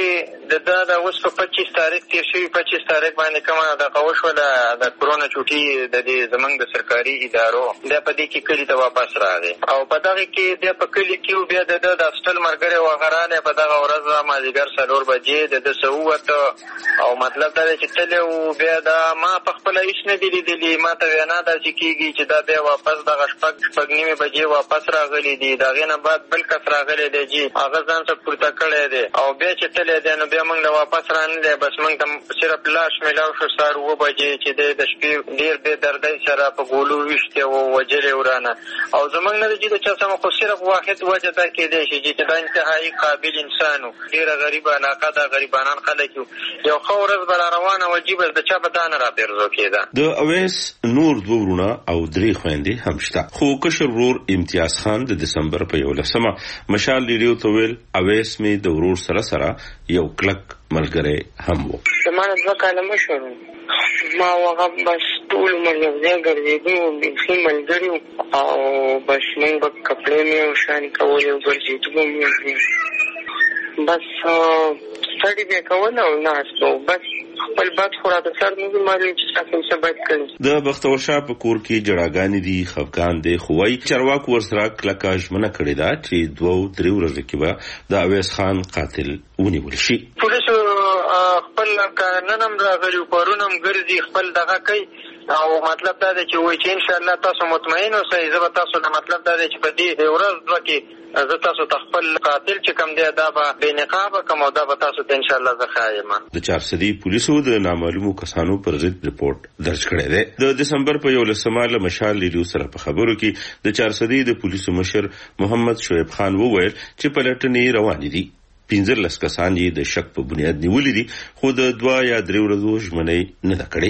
د اوس په 25 تاریخ تیر شوی 25 تاریخ باندې کومه د قوش ولا د کرونا چوټي د دې زمنګ د سرکاري ادارو د پدې کې کلی ته واپس راغی او په دغه کې د په کلی کې بیا د اصل مرګره وغراله په دغه ورځ ما دیګر 4 بجې د سووت او مطلب دا چې تل او بیا دا ما په خپل هیڅ نه دی لیدلی ما ته وینا دا چې کیږي چې دا بیا واپس دغه شپږ نیمه بجې واپس راغلی دی دغه نه بعد بل کس راغلی دی چې هغه ځان ته پورته کړی دی او بیا چې تل دی نو بیا موږ واپس رانه بس موږ ته صرف لاش ملاو شو 4 بجې چې د شپې ډیر به دردای سره په ګولو وشته او وجلې ورانه او زمونږ نه چې د چا سم خو صرف واحد وجه دا کې دی چې دا انتهایی قابل انسانو ډیر غریب علاقه دا غریبانان خلک یو خورز بل روانه وجيب د چا په دانه را پیرزو کېده. د اویس نور دوه ورونه او درې خويندې هم شته خو کشر ورور امتیاز خان د دسمبر په 11 مشال ریډیو ته ویل اویس می د ورور سره یو کلک ملګری هم وو. زمانه دوه کاله مشور ما وغه بس ټول مې ځای ګرځېدو بيخي ملګری او بس موږ په کپړې مې او شان کولې او ګرځېدو مې بس سړی به کوله او ناسو بس خپل بد خورا د سر نه مالي چې تاسو ثبت کړئ. د بختور شاه په کور کې جړاګانې دي خفقان دي خوای چرواک ورسره کلکاج منه کړی دا چې 2-3 ورځې کې به د اویس خان قاتل ونیول شي. پولیسو خپل ننم راغلی پرونم ګرځي خپل دغه کوي او مطلب دا دی چې وای چې ان شاء الله تاسو مطمئن اوسئ زه به تاسو د مطلب دا دی چې په دې ورځ کې زه تاسو خپل قاتل چې کوم دی دا به بې نقاب کوم دا به تاسو ته ان شاء الله زه خایم. د 400 پولیسو د نامعلومو کسانو پر ضد رپورت درج کړی دی. د دسمبر په 11 مشال لیدو سره په خبرو کې د 400 د پولیسو مشر محمد شعیب خان وویل چې پلټنې روانې دي. 15 کسان یې د شک په بنیاد نیولې دي خو د 2 یا 3 ورځو ژمنې نه کړې.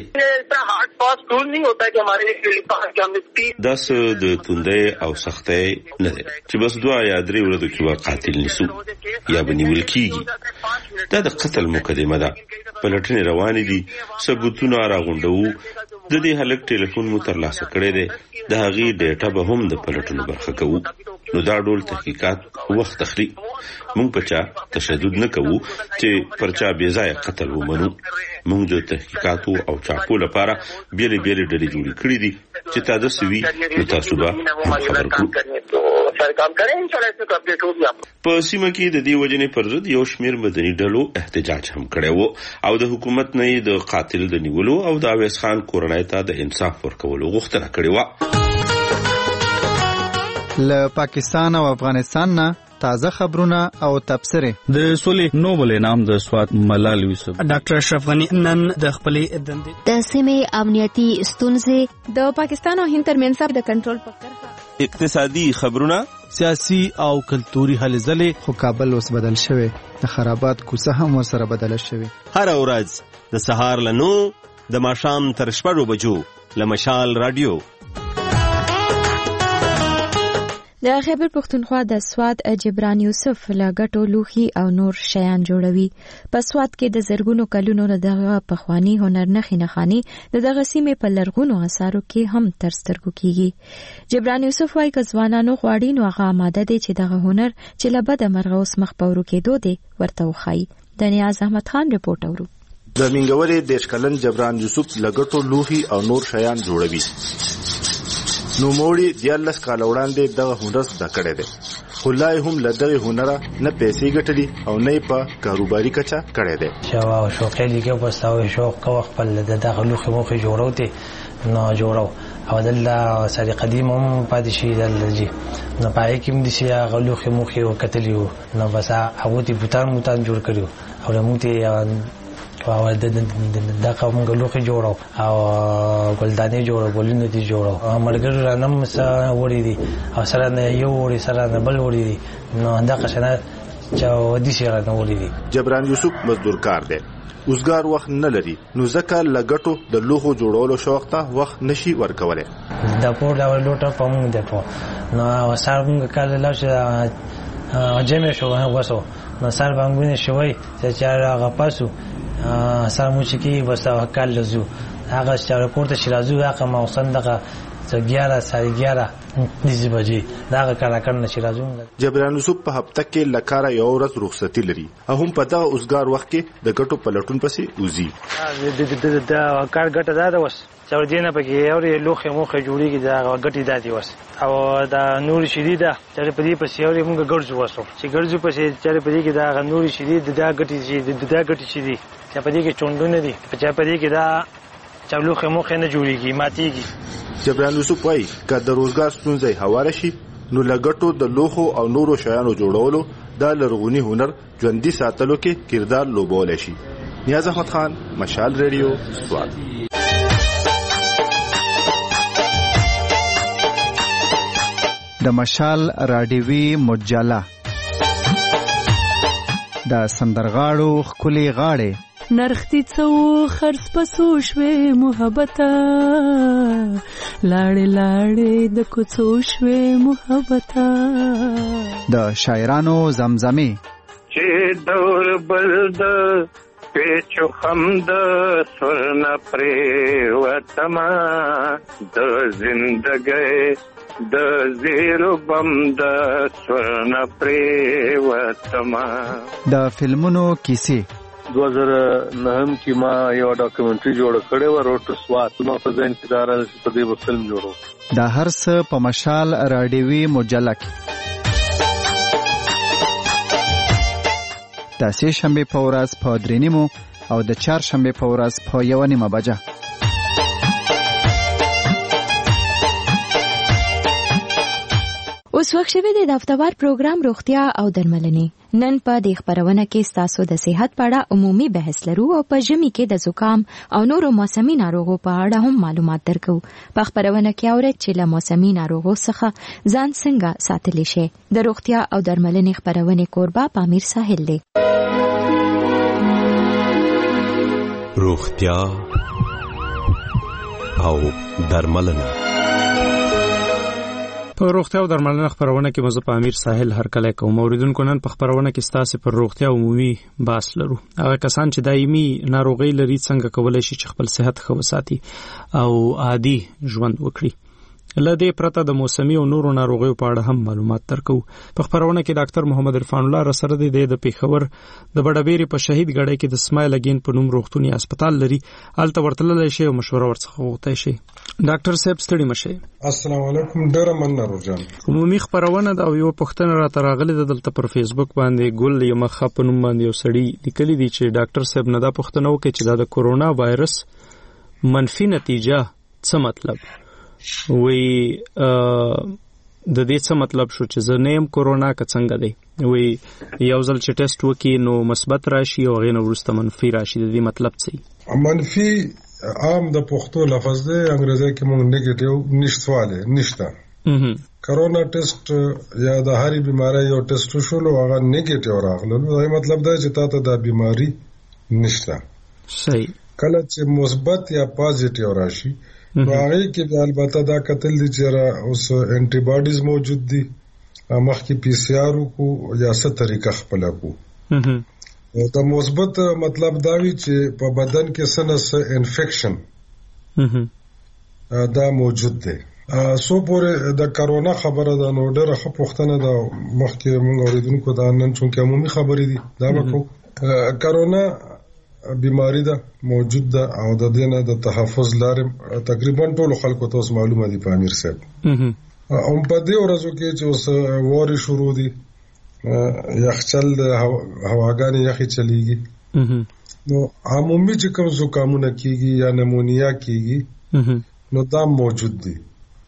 داس د توندې او سختې نه ده چې بس 2 یا 3 ورځې کې قاتل نسو یا بنیول کیږي. دا د قتل مقدمه ده. پلټنې روانې دي. ثبوتونه راغونډو. د دې هلک ټلیفون مو ترلاسه کړی دی. د هغې ډیټا به هم د پلټنو برخه کوو. نو دا ډول تحقیقات وخت اخلي. مونږ په چا تشدد نه کوو چې پرچا بې ځای قتل ومنو. مونږ د تحقیقاتو او چاپو لپاره بیلې ډلې جوړې کړې دي چې تاسو سوي نو تاسو به خبر کړئ. په سیمه کې د دې وجنې پر ضد یو شمېر مدني ډلو احتجاج هم کړی وو او د حکومت نه د قاتل د نیولو او د اویس خان کورنۍ ته د انصاف ورکولو غوښتنه کړې وه. له پاکستان او افغانستان نه تازه خبرونه او تبصره. د سولې نوبل انعام د سوات ملال یوسف. ډاکټر اشرف غنی نن د خپلې دندې د سیمې امنیتي ستونزې، د پاکستان او هند ترمنځ د کنټرول په کرښه، اقتصادي خبرونه، سیاسي او کلتوري هلې ځلې. خو کابل اوس بدل شوی، د خرابات کوڅه هم ورسره بدله شوی. هر ورځ د سهار له 9 د ماښام تر 6 بجو له مشال رادیو. د خیبر پختونخوا د سواد جبران یوسف لاګټو لوخي او نور شیان جوړوي. په سواد کې د زرګونو کلونو دغه پخوانی هنر نخي نخاني دغه سیمې په لرغونو اثارو کې هم تر سترګو کیږي. جبران یوسف وايي چې ځوانانو غواړي نو هغه آماده دي چې دغه هنر چې لبد مرغوس مخ پورو کېدو دي ورته وخی. د نیاز احمد خان رپورټ اورو. د منګورې د شکلن جبران یوسف لګټو لوخي او نور شیان جوړوي. نو موړي د 10 کال وړاندې دغه هنر زده کړی دی، خو لا هم له دغه هنره نه پیسې ګټلي او نه په کاروباري کچه کړی دی. شوا شوقي لیکه پستاوي شوق کو خپل دغه لوخي موخي جوړو ته نو جوړو او دله سړي قدیم هم پاتې شي دلږي نو پای کې مې شي هغه لوخي موخي وکتلیو نو بس هغه تی بوتان جوړ کړو او موږ ته او د قوم غلوخي جوړو او ګلدانې جوړو ګلونه دي جوړو مرګر رانم وړي دي او سره نه یو وړي سره نه بل وړي دي نو دا قشنه چې ودي سره نه وړي دي. جبران یوسف مزدور کار دی، اوسګار وخت نه لري، نو ځکه لګټو د لوخو جوړولو شوق ته وخت نشي ورکولای. دا پور دا لوټه پمون دی په نو سارمږه کال لاشه جمع شو وسو نو سار باندې شوی چې هغه پاسو سامو چې کی بس کال لزو هغه چې پورته شرازو هغه موسم دغه 11 ساعت 11 دې بجې دا کار کړن شرازو. جبران یوسف په هفته کې لکاره یو ورځ رخصتي لري، هم په دغه اوسګار وخت کې د ګټو پلټون پسې وزي. دا کار ګټه ده وس چې دینه پکې اوري لوخه موخه جوړیږي دا ګټي دادي وس او دا نور شدیده چې په دې پسې اوري موږ ګرځو وسو چې ګرځو پسې چې په دې کې دا نور شدید دا ګټي شي چې په دې کې چوندونه دي چې په دې کې دا چلوخه موخه نه جوړیږي ماتيږي. جبران یوسف وايي که د روزګار ستونزې هواره شي نو لګټو د لوخو او نورو شیانو جوړولو د لرغونی هنر ژوندۍ ساتلو کې کردار لوبولای شي. نیاز احمد خان، مشال ریډیو، سوات. د مشال راډیوي مجله د سندرغاړو خولي غاړې نرختی څو خرڅ پسو شوي محبته لاړې لاړې د کوڅو شوي محبته د شاعرانو زمزمه چې دور بلد پیچو خمد سرنا پرې وتما د زندګۍ د زیرو بم د سرنا پرې وتما. د فلمونو کیسې 2009 کې ما یو ډاکومنټري جوړ کړی و روټ سوات ما په ځین کې دار په دې فلم جوړو. دا هر څه په مشال راډیوي مجله کې د سه شنبه په ورځ په 3:30 او د چهار شنبه په ورځ په 1:30 بجه. اوس وخت شوی دی د هفتهوار پروګرام روغتیا او درملنې. نن په دې خبرونه کې ستاسو د صحت په اړه عمومي بحث لرو او په ژمي کې د زکام او نورو موسمي ناروغو په اړه هم معلومات درکو. په خبرونه کې اورئ چې له موسمي ناروغو څخه ځان څنګه ساتلی شي. د روغتیا او درملنې خبرونه کوربه پامیر ساحل دی. روغتیا او درملنه. په روغتیا او درملنه خبرونه کې مزه په امیر ساحل هر کله کوم اوریدونکو نن په خبرونه کې ستاسو پر روغتیا عمومي باس لرو. هغه کسان چې دایمي ناروغي لري څنګه کولای شي چې خپل صحت ښه وساتي او عادي ژوند وکړي. لدې پرته د موسمي او نورو ناروغیو په اړه هم معلومات درکو. په خبرونه کې ډاکټر محمد عرفان الله رسره د پیښور د بډابېری په شهید غړی کې د سمایل اگین په نوم روغتونی هسپتال لري. الته ورتللی شي او مشوره ورڅخه غوښتای شي. ډاکټر صاحب ستړي مشه. السلام علیکم. ډیر مننه روزان. عمومي خبرونه دا یو پښتنه را تراغلي د دلته پر فیسبوک باندې ګل یمخه په نوم باندې یو سړی لیکلی دی چې ډاکټر صاحب نه دا پښتنه وکړي چې د کورونا وایرس منفي نتیجه څه مطلب وی د دې څه مطلب شو چې زه نیم کورونا که څنګه دی. وي یو ځل چې ټیسټ وکي نو مثبت راشي او غیر وروسته منفي راشي، د دې مطلب څه؟ منفي عام د پښتو لفظ دی، انګریزي کې موږ نیگیټیو نشټواله نشته. کرونا ټیسټ یا د هرې بیماری یو ټیسټ شول او هغه نیگیټیو راغله، نو دا مطلب دی چې تاسو د بیماری نشته. صحیح. کله چې مثبت یا پازیټیو راشي نو هغه کې البته دا کتل دي چې اوس انټي باډیز موجود دي، مخکې پی سی آر کو یا څه طریقه خپل کو. دا مثبت مطلب دا وی چې په بدن کې سنس انفیکشن دا موجود دی. سو پورې د کرونا خبره ده نو ډېره ښه پوښتنه ده، مخکې موږ اوریدونکو دا نن چونکې عمومي خبرې دي دا وکړو. کرونا بیماری ده موجود ده او د دې نه د تحفظ لارې تقریبا ټول خلکو ته اوس معلومه دي په امیر صاحب. هم په دې ورځو کې چې اوس واري شروع دي، یخچل د هواګانې یخي چلیږي، نو عمومي چې کوم زکامونه کیږي یا نمونیا کیږي نو دا موجود دي.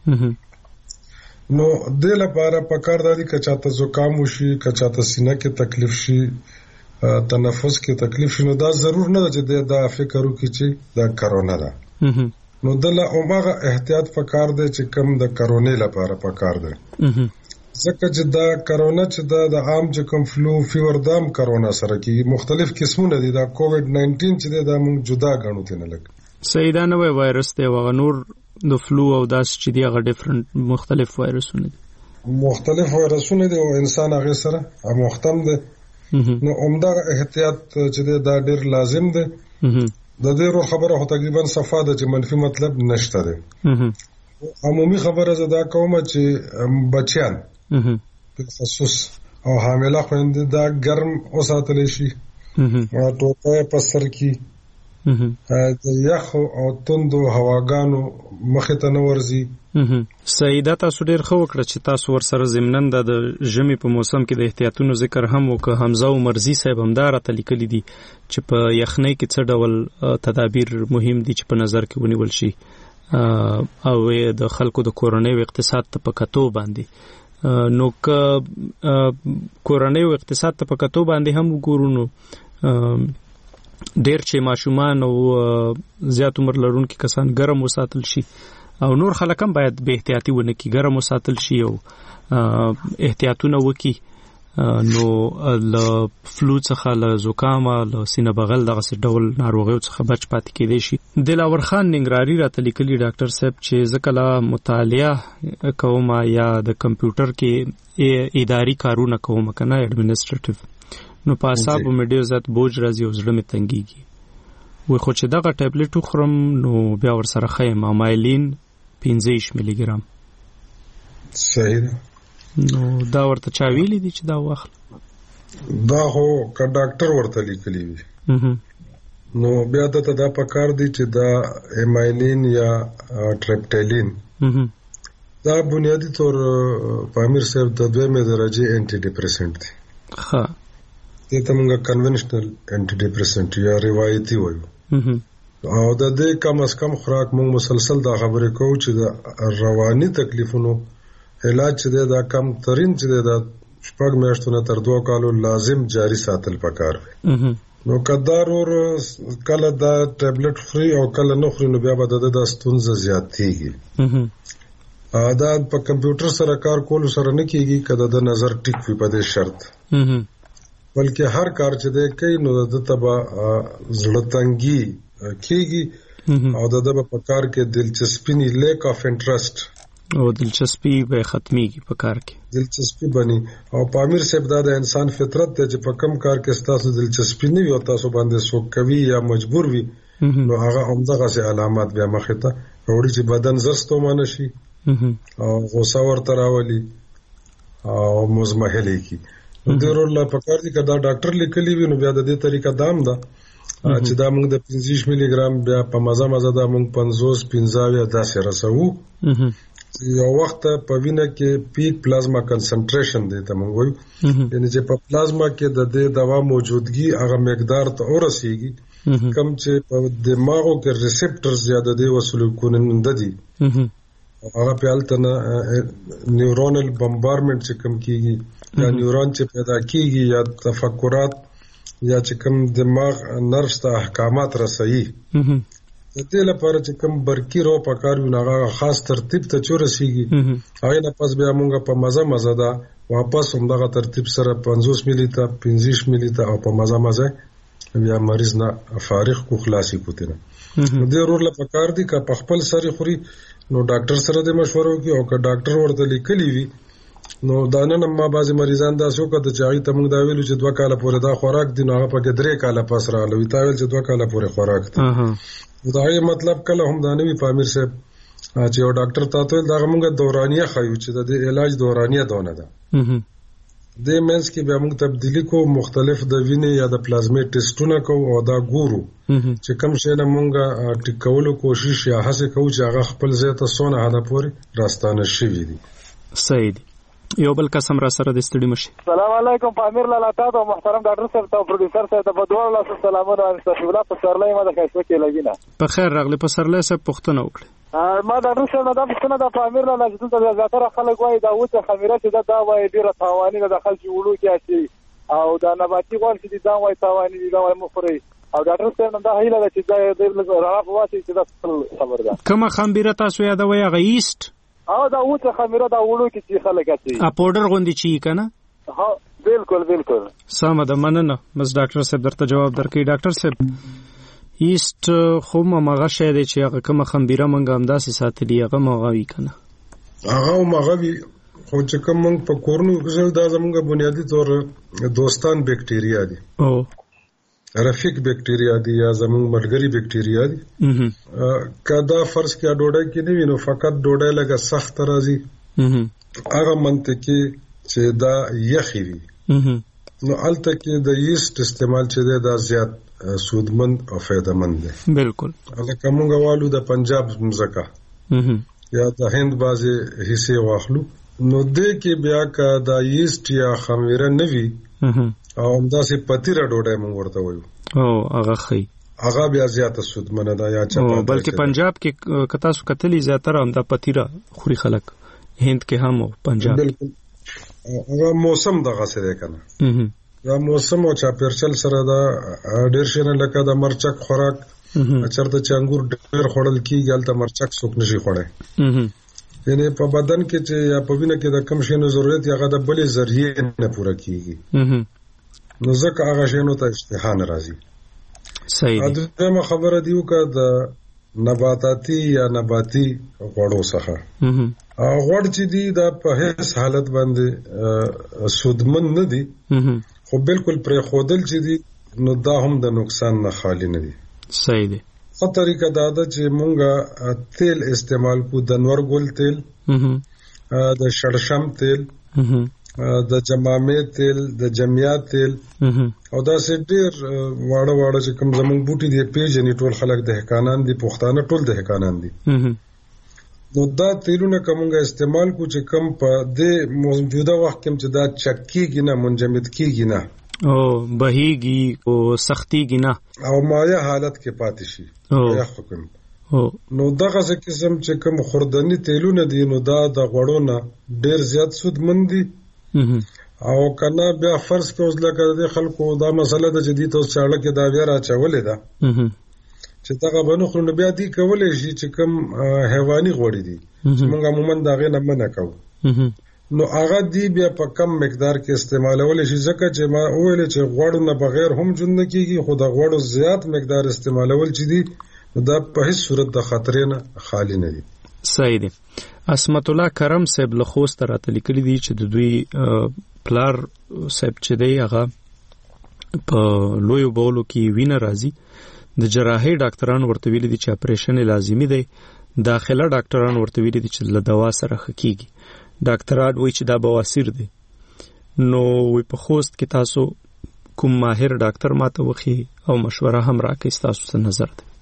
نو دې لپاره پکار دی چې چاته زکام وشي، که چاته سینه کې تکلیف شي، تنفس کې تکلیف شي، نو دا ضرور نه ده چې دا فکر وکړي چې دا کرونا ده. نو دله اومغه احتیاط پکار دی چې کم د کرونا لپاره پکار دی، ځکه چې دا کرونا چې د عام چې کوم فلو فیور دام کرونا سره کې مختلف قسمونه دي. دا کووډ 19 چې دا موږ جدا غنو ته نه لګ سیدا نوې وایرس دی، وغه نور د فلو او داس چې دی هغه ډیفرنٹ مختلف وایرسونه دي، مختلف وایرسونه دي او انسان هغه سره مختم دي. نو عمده احتیاط چې دا ډیر لازم دی. د دې خبره هو تقریبا صفه ده چې منفي مطلب نشته دی. عمومي خبره زدا کوم چې بچیان په خصوص او حامله خويندې دا ګرم اوساتل شي، او ټوپه په سر کې د یخ او توندو هواګانو مخه ته نه ورځي. سیدا تاسو ډیر خو وکړه چې تاسو ورسره ضمنن د ژمي په موسم کې د احتیاطونو ذکر هم وکړه. حمزه او مرزي صاحب هم دا راته لیکلي دي چې په یخنۍ کې څه ډول تدابیر مهم دي چې په نظر کې ونیول شي او د خلکو د کورنۍ او اقتصاد ته په کتو باندې. نو که کورنۍ او اقتصاد ته په کتو باندې هم وګورو نو ډیر چې ماشومان او زیات عمر لرونکي کسان ګرم وساتل شي او نور خلک هم باید به احتیاطي ونه کی ګرم وساتل شي او احتیاطونه وکي. نو ل فلو څخه ل زکام ل سینه بغل دغه ډول ناروغیو څخه بچ پاتې کېدی شي. دلاور خان ننګراری راته لیکلي ډاکټر صاحب چې ځکه مطالعه کوم یا د کمپیوټر کې اداري کارونه کوم کنه اډمنسټریټیو، نو په حسابو مې ډیر زیات بوج راځي او زړه مې تنګيږي. وای خو چې دغه ټابلیټ خورم نو بیا ور سره خیم مایلین 15 ملي ګرام. صحیح ده. نو دا ورته چا ویلي دي چې دا واخل؟ دا هو که ډاکټر ورته لیکلی وي نو بیا ته دا پکار دی چې دا ایمایلین یا ټریپټیلین دا بنیادی طور په امیر صاحب د 2 درجه انټي ډیپریسنټ دی. ها دې ته موږ کنونشنل انټي ډیپریسنټ یا روایتي وایو. او د دې کم از کم خوراک موږ مسلسل دا خبرې کوو چې د رواني تکلیفونو علاج چې دا کم ترين چې دا 6 میاشتو نه تر 2 کالو لازم جاری ساتل پکار وي. نو کدار اور کله دا ټابلیټ فری او کله نه خوري نو بیا به د ستونزه زیاتېږي. دا په کمپیوټر سره کار کول سره نه کیږي کله د نظر ټیک وي په دې شرط، بلکې هر کار چې دی کوي نو د تبا زړه تنګي کیږي او د دبا په کار کې دلچسپي نه لیک اف انټرست او دلچسپي به ختميږي په کار کې دلچسپي بني. او پامیر صاحب دا د انسان فطرت ته چې په کم کار کې تاسو دلچسپي نه وي او تاسو باندې سوک کوي یا مجبور وي نو هغه همدغه سي علامات بیا مخه ته وړي چې بدن زرستو مان شي او غوسه ورته راولي او مزمحلي کی. نو ډیرو لا پکار دي کدا ډاکټر لیکلی وي نو بیا د دې طریقه دام ده چې دا موږ د 15 ملي ګرام بیا په مزه دا موږ 50 یا 10 رسو. یو وخت په وینه کې پیک پلازما کنسنټریشن دی ته موږ وایو، یعنی چې په پلازما کې د دې دوا موجودګي هغه مقدار ته ورسیږي کم چې په دماغو کې ریسپټرز زیاده دي وصول کوونکي دي هغه په الته نیورونل بمبارمنټ چې کوم کیږي یا نیورون چې پیدا کیږي یا تفکرات یا چې کوم دماغ نرس ته احکامات رسوي د دې لپاره چې کوم برقي رو په کار وي هغه خاص ترتیب ته چورسيږي هغه نه پس بیا موږ په مزه دا واپس همدغه ترتیب سره 50 ملي ته 50 ملي ته او په مزه بیا مریض نه فارغ کو خلاصي کوتنه دې رول په کار دي که په خپل سری خوري نو ډاکټر سره د مشورو کې او که ډاکټر ورته لیکلی وي نو دا نن ما بعضی مریضان دا څوک د چاغي ته موږ دا ویلو چې 2 کاله پورې دا خوراک دی نو هغه په 3 کاله پس راغلی تا ویل چې 2 کاله پورې خوراک دی دا یې مطلب کله هم دا نوی پامیر صاحب چې یو ډاکټر تاسو دا موږ دورانیه خایو چې د علاج دورانیه دونه ده د مینس کې به موږ تبدیلی کو مختلف د وینې یا د پلازما ټیسټونه کو او دا ګورو چې کوم شی نه موږ ټیکولو کوشش یا هڅه کوو چې هغه خپل ځای ته سونه هدا پورې راستانه شي دي صحیح دي یو بل قسم را سره د ستړي مشي السلام علیکم پامیر لاله تاسو محترم ډاکټر صاحب او پروډوسر صاحب ته بدوال الله سلامونه او استغفار په سرلای ما د کیسه کې لګینا په خیر راغلی په سرلای صاحب پښتنه وکړه ما ډاکټر صاحب دا پښتنه د پامیر لاله چې د زیاتره خلک وایي دا وڅ خمیره چې دا وایي ډیره تاوانی د خلک وړو کې اچي او دا نباتي غوړ چې دا وایي تاوانی دا وایي مخوري او ډاکټر صاحب دا هیله ده چې د راغ واسي چې دا خبر ده کومه خمیره تاسو یادوي هغه ایست او دا وڅ خمیره دا وړو کې چې خلک اچي ا پاوډر غوندي چی کنه ها بالکل سم ده مننه بس ډاکټر صاحب درته جواب درکې ډاکټر صاحب ایست خو مغه شه دي چې هغه کوم خمیره منګه همداسې ساتلی هغه مغوي کنه هغه مغوي خو چې کوم موږ په کورنو کې دا زموږ بنیادی طور دوستان بکټیریا دي او رفیق بکټیریا دي یا زموږ ملګری بکټیریا دي کدا فرض کې ډوډۍ کې نه وینو فقط ډوډۍ لګه سخت راځي هغه منطقي چې دا یخي وي نو الته کې د یست استعمال چې دا زیات سودمند او فائدمند دی بالکل هغه کومه والو د پنجاب مزکا یا د هند بازي حصے واخلو نو دې کې بیا کا د یست یا خمیره نوي او همداسې پتیره ډوډۍ مونږ ورته وایو او هغه خي هغه بیا زیاته سودمنه ده یا چپاته بلکې پنجاب کې کتا سو کتلی زیاتره هم د پتیره خوري خلک هند کې هم او پنجاب بالکل هغه موسم دغه څه دی کنه دا موسم او چاپیرچل سره دا ډیر شنه لکه د مرچک خوراک چرته چنګور ډیر خړل کیږي الته مرچک څوک نشي خوړای یعنی په بدن کې چې یا په وینه کې د کم شینو ضرورت یا غدا بلې ذریعہ نه پوره کیږي نو ځکه هغه شینو ته اشتها ناراضي صحیح دا خبره دیو کا د نباتاتي یا نباتي غوړو څخه غوړ چې دی دا په هیڅ حالت باندې سودمن نه دي خو بالکل پر خودل چې دی نو دا هم د نقصان نه خالی نه دي صحیح دی په طریقه دا ده چې مونږه تیل استعمال کو د نور ګل تیل د شړشم تیل د جمامه تیل د جمیا تیل او دا سه ډیر واړه چې کوم زمون بوټي دی پیژنې ټول خلک د حکانان دي پښتانه ټول د حکانان دي نو دا تیلونه کومه استعمال کو چې کم په د موجوده وخت کې چې دا چکیږي نه منجمد کیږي نه او بهيږي او سختيږي نه او مایع حالت کې پاتې شي یا حکم نو دغه څه قسم چې کوم خوردنی تیلونه دي نو دا د غوړو نه ډیر زیات سودمند دي او کنه بیا فرض کې اوس لکه د خلکو دا مسله ده چې دي ته چاړه کې دا بیا راچولې ده چې دغه بنو خو بیا دي کولای شي چې کوم حیواني غوړي دي چې موږ عموما دا غي نه منع کوو نو هغه دی بیا په کم مقدار کې استعمالول شي ځکه چې ما ویل چې غوړو نه بغیر هم ژوند کیږي خو د غوړو زیات مقدار استعمالول چې دي دا په هیڅ صورت د خطر نه خالی نه دي صحیح دي اسمت الله کرم صاحب له خوست راته لیکلي دي چې د دوی پلار صاحب چې دی هغه په لویو بولو کې وینه راځي د جراحي ډاکټرانو ورته ویلي دي چې اپریشن لازمي دی داخله ډاکټرانو ورته ویلي دي چې له دوا سره خکېږي ډاکټران وایي چې دا بواسیر دی نو وي په خوست کې تاسو کوم ماهر ډاکټر ماته وخی او مشوره هم راکې تاسو څه نظر دی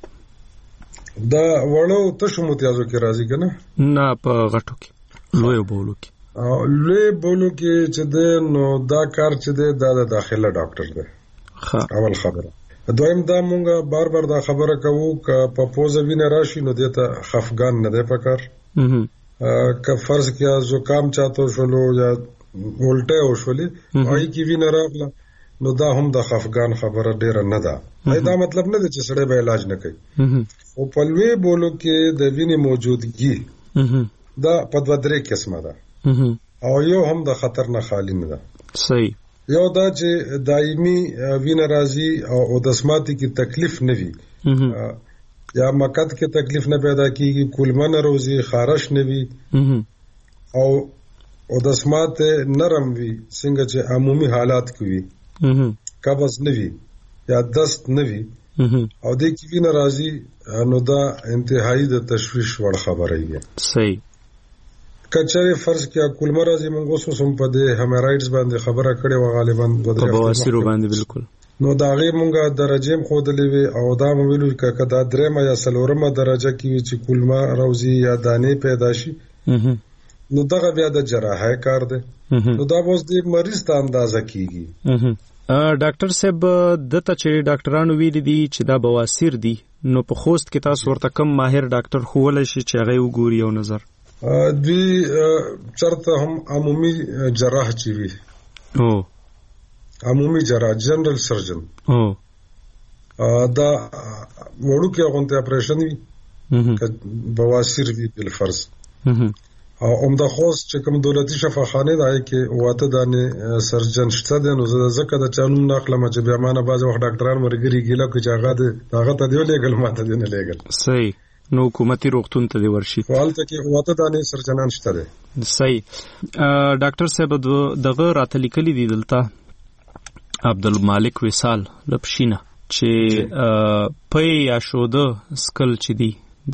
دا وړو تاسو متیازو کې راځي کنه نه په غټو کې لوی بولو کې لوی بولو کې چې د نو دا کار چې د داخله ډاکټر دی اول خبره دویم دا مونږه بار بار دا خبره کوو ک په پوزه وینه راشي نو دته خفقان نه دی پکار که فرض کیا زکام چاته شولو یا الټه وشولې هغه کې وینه راغله نو دا هم د خفګان خبره ډیره نه ده. دا مطلب نه دی چې سړی به علاج نه کوي. او په لوی بولو کې د وینې موجودګي دا په دوه درې قسمه ده او یو هم د خطر نه خالی نه ده. صحیح. یو دا چې دایمي وینه راځي او د سماتي کې تکلیف نه وي یا مقعد کې تکلیف نه پیدا کیږي، کولمه نه روزي، خارش نه وي او د سمات نرم وي څنګه چې عمومي حالات کې وي، قبض نه وي یا دست نه وي او د کې وینه راځي نو دا انتهایی د تشویش وړ خبره ده. صحیح. کچره فرض کیا کولمه راځي موږ اوس هم په دې هیمورایډز باندې خبره کړې و غالبا په بواسیر باندې بالکل. نو دا غي مونږه درجه خودلې وي او دا مو ویلو ککه دا درېمه یا څلورمه درجه کې وي چې کولمه راوځي یا دانې پیدا شي نو دغه بیا د جراحي کار دی. نو دا اوس د مریض ته اندازه کیږي. ډاکټر صاحب دته چې ډاکټرانو ویلي دي چې دا بواسیر دي نو په خوست کې تاسو ورته کم ماهر ډاکټر خوول شي چې هغه وګوري او نظر دوی چرته هم عمومي جراح چي وي. عمومي جراح جنرال سرجن دا وړو کې غونډه اپریشن وي بواسیر وی بل فرض او عمده خوست چې کوم دولتي شفاخانه ده کې واته دانه سرجن شته ده نو زکه د چانو ناخله مچ بیا مانه باز وخت ډاکټران مرګري ګیلا کې چاغه هغه ته دی لګل ماته دی نه لګل. صحیح. نو حکومتي روغتون ته دی ورشي حالت کې واته دانه سرجنان شته ده. صحیح. ډاکټر صاحب دغه راته لیکلي دي دلته عبدالمالک وصال لپشینه چې پي یا شوده سکل چې دی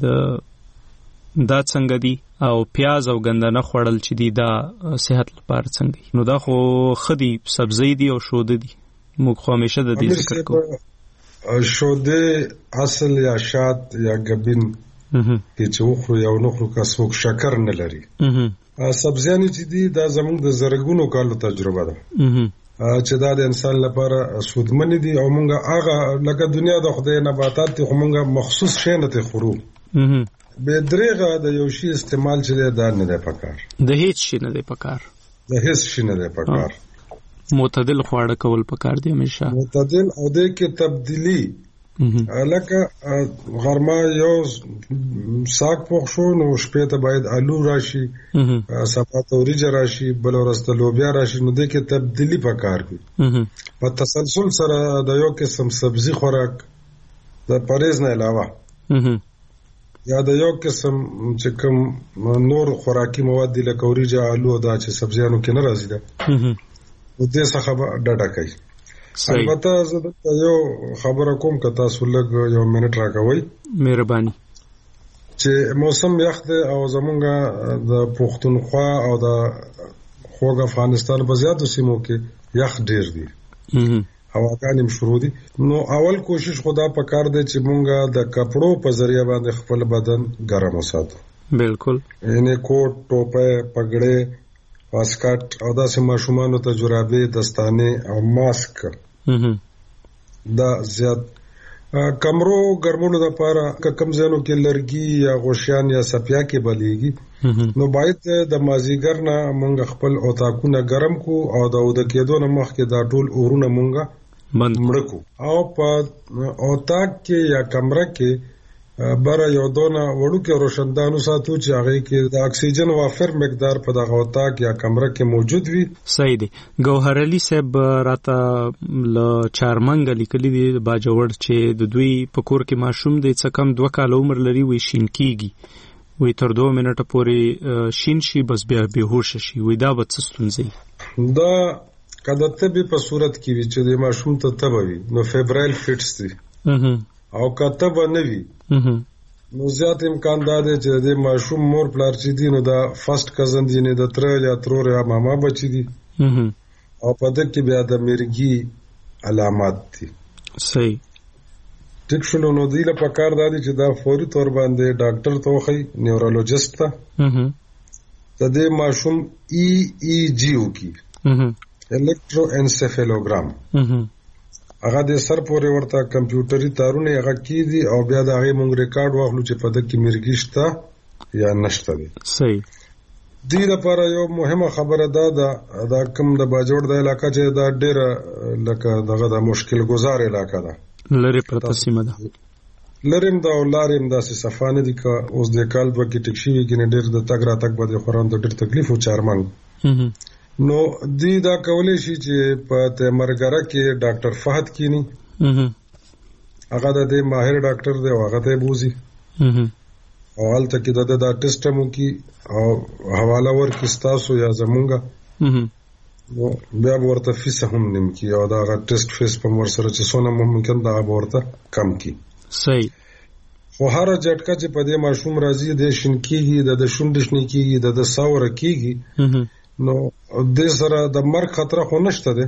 دا څنګه دی او پیاز او ګندنه خوړل چې دی دا صحت لپاره څنګه دی؟ نو دا خو خدي سبزی دی او شوده دی موږ خو همیشه د دې ذکر کوو. شوده اصل یا شات یا ګبین کې چې وخورو یا نخورو که څوک شکر نه لري. سبزیانې چې دی دا زموږ د زرګونو کالو تجربه ده چې دا د انسان لپاره سودمن دي او مونږه هغه لکه دنیا د خدای نباتات ته مونږه مخصوص شی نه ته خورو به درېغه د یو شی استعمال چې دا نه دی پکار، د هیڅ شي نه دی پکار، د هیڅ شي نه دی پکار. معتدل خواړه کول پکار دی همیشه معتدل او د کې تبدیلی لکه غرمه یو ساک پخ شو نو شپې ته باید آلو راشي سبا ته وریجه راشي بل ورځ ته لوبیا راشي نو د کې تبدیلی پکار دی. په تسلسل سره د یو قسم سبزی خوراک د پرهیز نه علاوه یا د یو قسم چې کوم نور خوراکي مواد دي لکه وریجه آلو دا چې سبزیانو کې نه راځي ده نو دې څخه ډډه کوي. البته زه د یو خبره کوم که تاسو لږ یو منټ راکوئ مهرباني. چې موسم یخ دی او زمونږ د پښتونخوا او د خوږ افغانستان په زیاتو سیمو کې یخ ډیر دی هواګانې هم شروع دي. نو اول کوشش خدا پکار دی چې مونږه د کپړو په ذریعہ باندې خپل بدن ګرم وساتو. بالکل. یعنی کوټ ټوپه پګړې واسکټ او داسې ماشومانو ته جرابې دستانه او ماسک دا زیات کمرو ګرمولو لپاره کم ځانو کې لرګي یا غوشیان یا سپیا کې بلیږي نو باید د مازیګر نه مونږ خپل اوتاکونه ګرم کو او د اود کېدو نه مخکې دا ټول اورونه مونږه مړکو او په اوتاک کې یا کمره کې برا یو دونه وړو کې روشندانو ساتو چې هغه کې د اکسیجن وافر مقدار په دغه اوتاک یا کمره کې موجود وي. صحیح دی. ګوهر علي صاحب راته ل چارمنګ لیکلي دي باجوړ چې د دوی په کور کې ماشوم دی څه کم 2 کال عمر لري وي شین کیږي وي تر 2 منټه پورې شین شي بس بیا بهوش شي وي دا به څه ستونزه دا کله طبي په صورت کې وي چې د ماشوم ته تبوي نو فیبرایل فټس دي او کتب نه وي نو زیات امکان دا دی چې د ماشوم مور پلار چې دي نو دا فرست کزن دي نه د تر یا ترور یا ماما بچی دي او په دې کې بیا د مرګي علامات دي. صحیح. ټیک شنو نو دی له پکار دا دي چې دا فوري تور باندې ډاکټر ته وخی نیورولوژیست ته د دې ماشوم EEG وکي الکترو انسفالوګرام هغه د سر پورې ورته کمپیوټري تارونه هغه کیدي او بیا دا هغه مونږ ریکارډ واخلو چې په دې کې مرګي شته یا نشته دی. صحیح. دې لپاره یو مهمه خبره دا کوم د باجوړ د علاقه چې دا ډېره لکه دغه د مشکل گزار علاقه ده، لري پرته سیمه ده، لریم دا او لاریم داسې صفانه دي که اوس د کال دوه کې ټیک شوي کې نه ډېر د تګ راتګ به د خوران د ډېر تکلیف او چارمنګ. نو دې دا کولی شي چې په تیمرګره کې ډاکټر فهد کینی، هغه د دې ماهر ډاکټر دی او هغه ته بوزي او هلته کې د ټیسټ هم وکړي او حواله ورکړي ستاسو یا زمونږه، نو بیا به ورته فیس هم نیم کړي او د هغه ټیسټ فیس په ورسره چې څونه ممکن د هغه به ورته کم کړي. صحیح. خو هر جټکه چې په دې ماشوم راځي د شین کېږي، د شونډې شنې کېږي، د ساوره کېږي، نو دې سره د مرګ خطر خو نشته دی،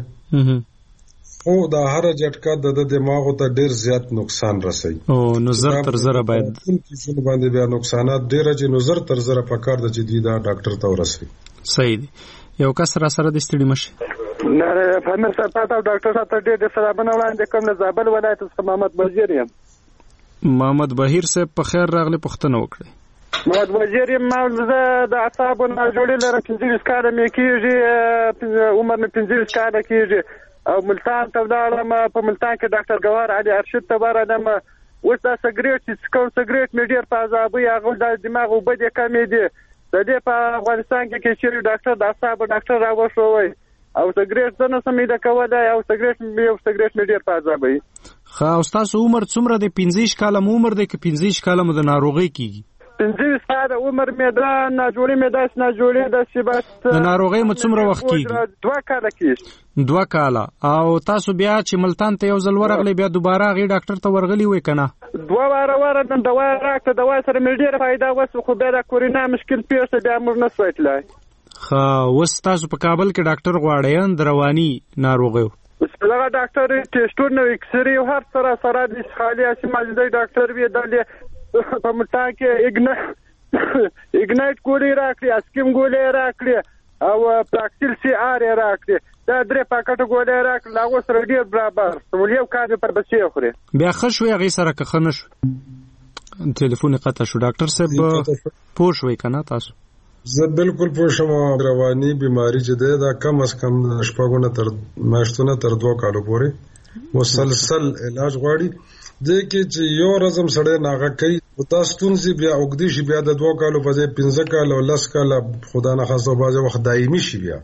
خو دا هر جټکه د دماغو ته ډیر زیات نقصان رسوي. او نو زر تر زره باید چې باندې بیا نقصانات ډیر چې نو زر تر زره پکار د جدي دا ډاکټر ته ورسوي. صحیح دی. یو کس را سره د ستړي مشه نه فهمه سره تاسو ډاکټر صاحب ته ډیر سلامونه وړاندې کوم. له زابل ولایت څخه محمد بشیر یم. محمد بهیر صاحب په خیر راغلی، پوښتنه وکړئ. محمد بشیر یم. زه د اعصابو ناجوړي لرم، 25 کاله مې کېږي، عمر مې 25 کاله کېږي او ملتان ته ولاړم. په ملتان کې ډاکټر ګوهر علي ارشد ته ورغلم. اوس دا سګریټ چې کوم سګریټ مې ډېر په عذابوي، هغه د دماغ اوبه دې کمې دي. د دې په افغانستان کې چېرې ډاکټر د اعصابو ډاکټر راوښوی او سګریټ زه نه سم د کولی او سګریټ مې ډېر په عذابوي. ښه، او ستاسو عمر څومره دی؟ 25 کاله مو عمر دی که 25 کاله مو د ناروغۍ کېږي؟ 25 کاله عمر مې ده، ناجوړي مې داسې ناجوړي داسې بس. د ناروغۍ مو څومره وخت کېږي؟ 2 کاله کېږي. 2 کاله. او تاسو بیا چې ملتان ته یو ځل ورغلی بیا دوباره هغې ډاکټر ته ورغلي وی که نه؟ 2 واره ورغلم، دوا راکړه، دوا سره مې ډېره فایده وسوه، خو بیا د کورونا مشکل پیښ شو، بیا موږ نه سوی تللی. ښه، اوس تاسو په کابل کې ډاکټر غواړئ د رواني ناروغیو؟ دغه ډاکټر ټیسټونه اکسرې او هر سره د اسخالي اسماعیلي ډاکټر وی دلې په ملتان کې اګنایټ ګولې راکړي، اسکیم ګولې راکړي او پراکسیل سی آر راکړي. دا 3 پاکټ ګولې راکړي، هغه سره ډېر برابر ټول یو کار پر بچي خوري. بیا ښه شوې هغې سره که ښه نه شو؟ ټلیفون یې قطع شو. ډاکټر صاحب پوه شوئ که نه تاسو؟ زه بالکل پوه شوم. رواني بیماری چې دی دا کم از کم شپږونه تر میاشتونه تر 2 کالو پورې مسلسل علاج غواړي. دې کې چې یو رزم سړی ناغه کوي دا ستونزې بیا اوږدې شي، بیا د 2 کالو په ځای 15 کاله او 10 کاله خدا نه خاصه بعضې وخت دایمي شي. بیا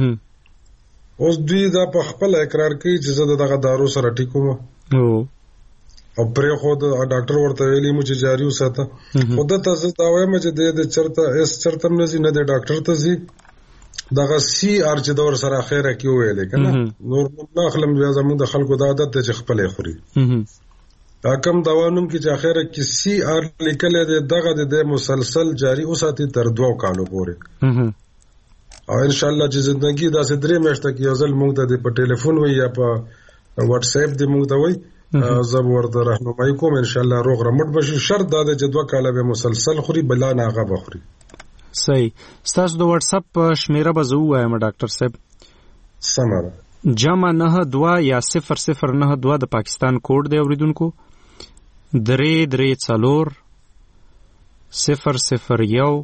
اوس دوی دا په خپل اقرار کوي چې زه دغه دارو سره ټیک وم او پرې خو د ډاکټر ورته ویلي مو چې جاري وساته. خو دته زه دا وایم چې د چرته هم نه ځي، نه د ډاکټر ته ځي. دغه سی آر چې د ور سره اخره کې وویلې که نه، نور نه اخلم. بیا زموږ د خلکو د عادت دی چې خپلې خوري. دا کم دوا نوم کې چې اخره کې سی آر لیکلی دی، دغه د مسلسل جاري وساتي تر 2 کالو پورې. او انشاءالله چې زندگی داسې 3 میاشته کې یو ځل موږ ته په ټلیفون وي یا په واتس اپ دی موږ ته وي، زه ورته راهنمایي کوم. انشاءالله روغ رمټ بشي. شرط دا دی چې 2 کاله به مسلسل خوري، بلا نه هغه به خوري. صحیح. ستاسو د واتس اپ شمیره به زه ووایم ډاکټر صاحب؟ سمه ده. جمع 92 یا 0092 د پاکستان کوډ دی اوریدونکو. 334 001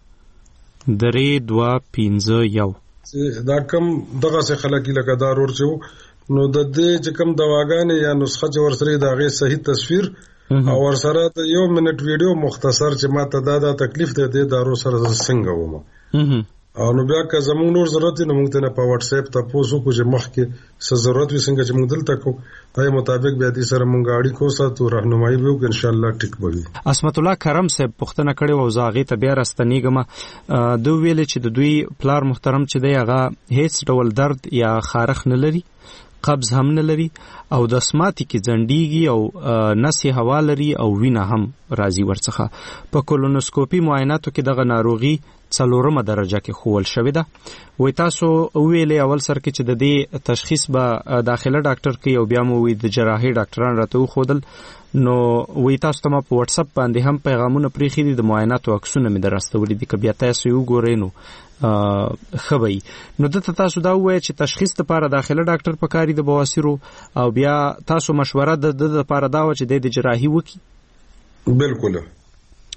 325. دا کم دغه څه خلک لکه دا رور چې نو د دې چې کم دواګانې یا نسخه چې ورسره د هغې صحیح تصویر او ورسره د 1 منټ ویډیو مختصر چې ما ته دا تکلیف دی د دارو سره څنګه ومه. او نو بیا که زموږ نور ضرورت نه موږ ته نه په واتس اپ تاسو کو چې مخکې څه ضرورت وي څنګه چې موږ دلته کو هغه مطابق بیا دې سره موږ اړیکو ساتو، راهنمایي به وکړو، ان شاء الله ټیک به وي. اسمت الله کرم صاحب پوښتنه کړې و او زه هغې ته بیا راستنېږم. دوی ویلې چې د دوی پلار محترم چې دی هغه هیڅ ډول درد یا خارښ نه لري، قبض هم نه لري او د سماتي کې ځنډیږي او نسي هوا لري او وینه هم راځي ورڅخه. په کولونوسکوپي معایناتو کې دغه ناروغي 4مه درجه کې ښوول شوې ده. وایي تاسو ویلې اول سر کې چې د دې تشخیص به داخله ډاکټر کوي او بیا مو وایي د جراحي ډاکټران راته وښودل. نو وایي تاسو ته ما په واتس اپ باندې هم پیغامونه پرېښي دي، د معایناتو عکسونه مې در استولي دي، که بیا تاسو یې وګورئ نو ښه به وي. نو دلته تاسو دا ووایئ چې تشخیص دپاره داخله ډاکټر پکار دي د بواسیرو، او بیا تاسو مشوره د ده دپاره دا وه چې دی د جراحي وکړي؟ بالکل.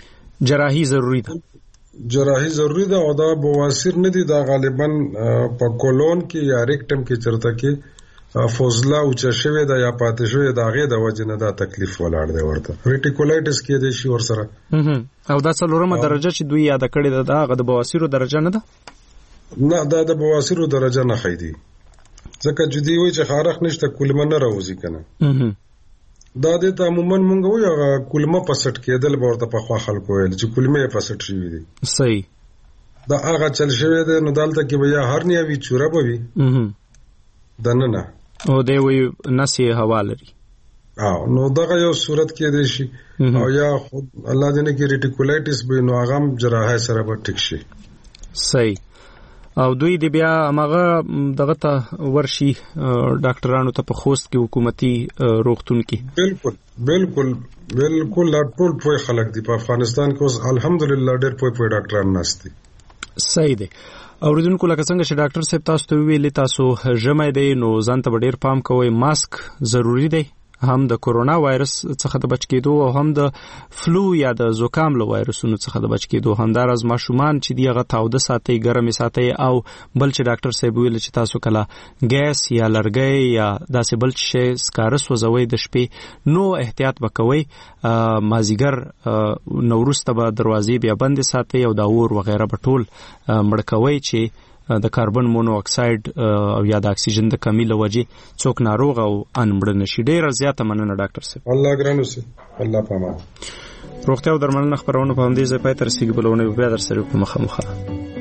جراحي ضروری ده او دا بواسیر نه دي، دا غالبا په کولون کې یا ریکټم کې چرته کې فوزلا او چشوي دا یا پاتې شوی دا غي د وجه نه دا تکلیف ولاړ دی ورته. ریټیکولایټس کې دی شي ور سره او دا څلورمه درجه چې دوی یاد کړی دا هغه د بواسیرو درجه نه ده؟ نه دا د بواسیرو درجه نه خېدي، ځکه چې دی وی چې خارخ نشته کولمه نه راوځي کنه. دا د عموما مونږ وی هغه کولمه پسټ کېدل ورته په خوا خلکو ویل چې کولمه پسټ شي دي. صحیح. دا هغه چل شوی دی نو دالته کې بیا هرنیا وی چوره بوي دنه او دی وی نسی حواله نو دغه یو صورت کې دی شي او یا خود الله دې نه کې ریټیکولایټس به نو هغه جراحه سره به ټیک شي. صحیح. او دوی دی بیا هغه دغه ته ورشي ډاکټرانو ته په خوست کې حکومتي روغتون کې. بالکل لا ټول په خلک دی په افغانستان کې اوس الحمدلله ډېر په ډاکټران ناشتي. صحیح دی. اوریدونکو لکه څنګه چې ډاکټر صاحب تاسو ته ویلي تاسو ژمی دی نو ځان ته ډېر پام کوئ، ماسک ضروری دی هم د کورونا وایرس څخه د بچ کېدو او هم د فلو یا د زکام له وایرسونو څخه د بچ کېدو. همداراز ماشومان چې دی هغه تاوده ساتي، ګرم ساتي او بل چې ډاکټر صاحب ویل چې تاسو کله ګیس یا لرګي یا داسې بل شي سکاره سوځوي د شپې نو احتیاط وکوي. مازیګر نوروسته به دروازې بیا بند ساتي او دا اور وغیرہ به ټول مړکوي چې د کاربن مونو اکساید او یا د اکسیجن د کمی له وجې څوک ناروغ او انمړ نشي. ډېر زیاته مننه ډاکټر صاحب. الله ګرانو سي الله پامان. روغتیا او درملنه خبرونه په همدې ځای پای ته رسیدي، بلونه بیا در سره په مخه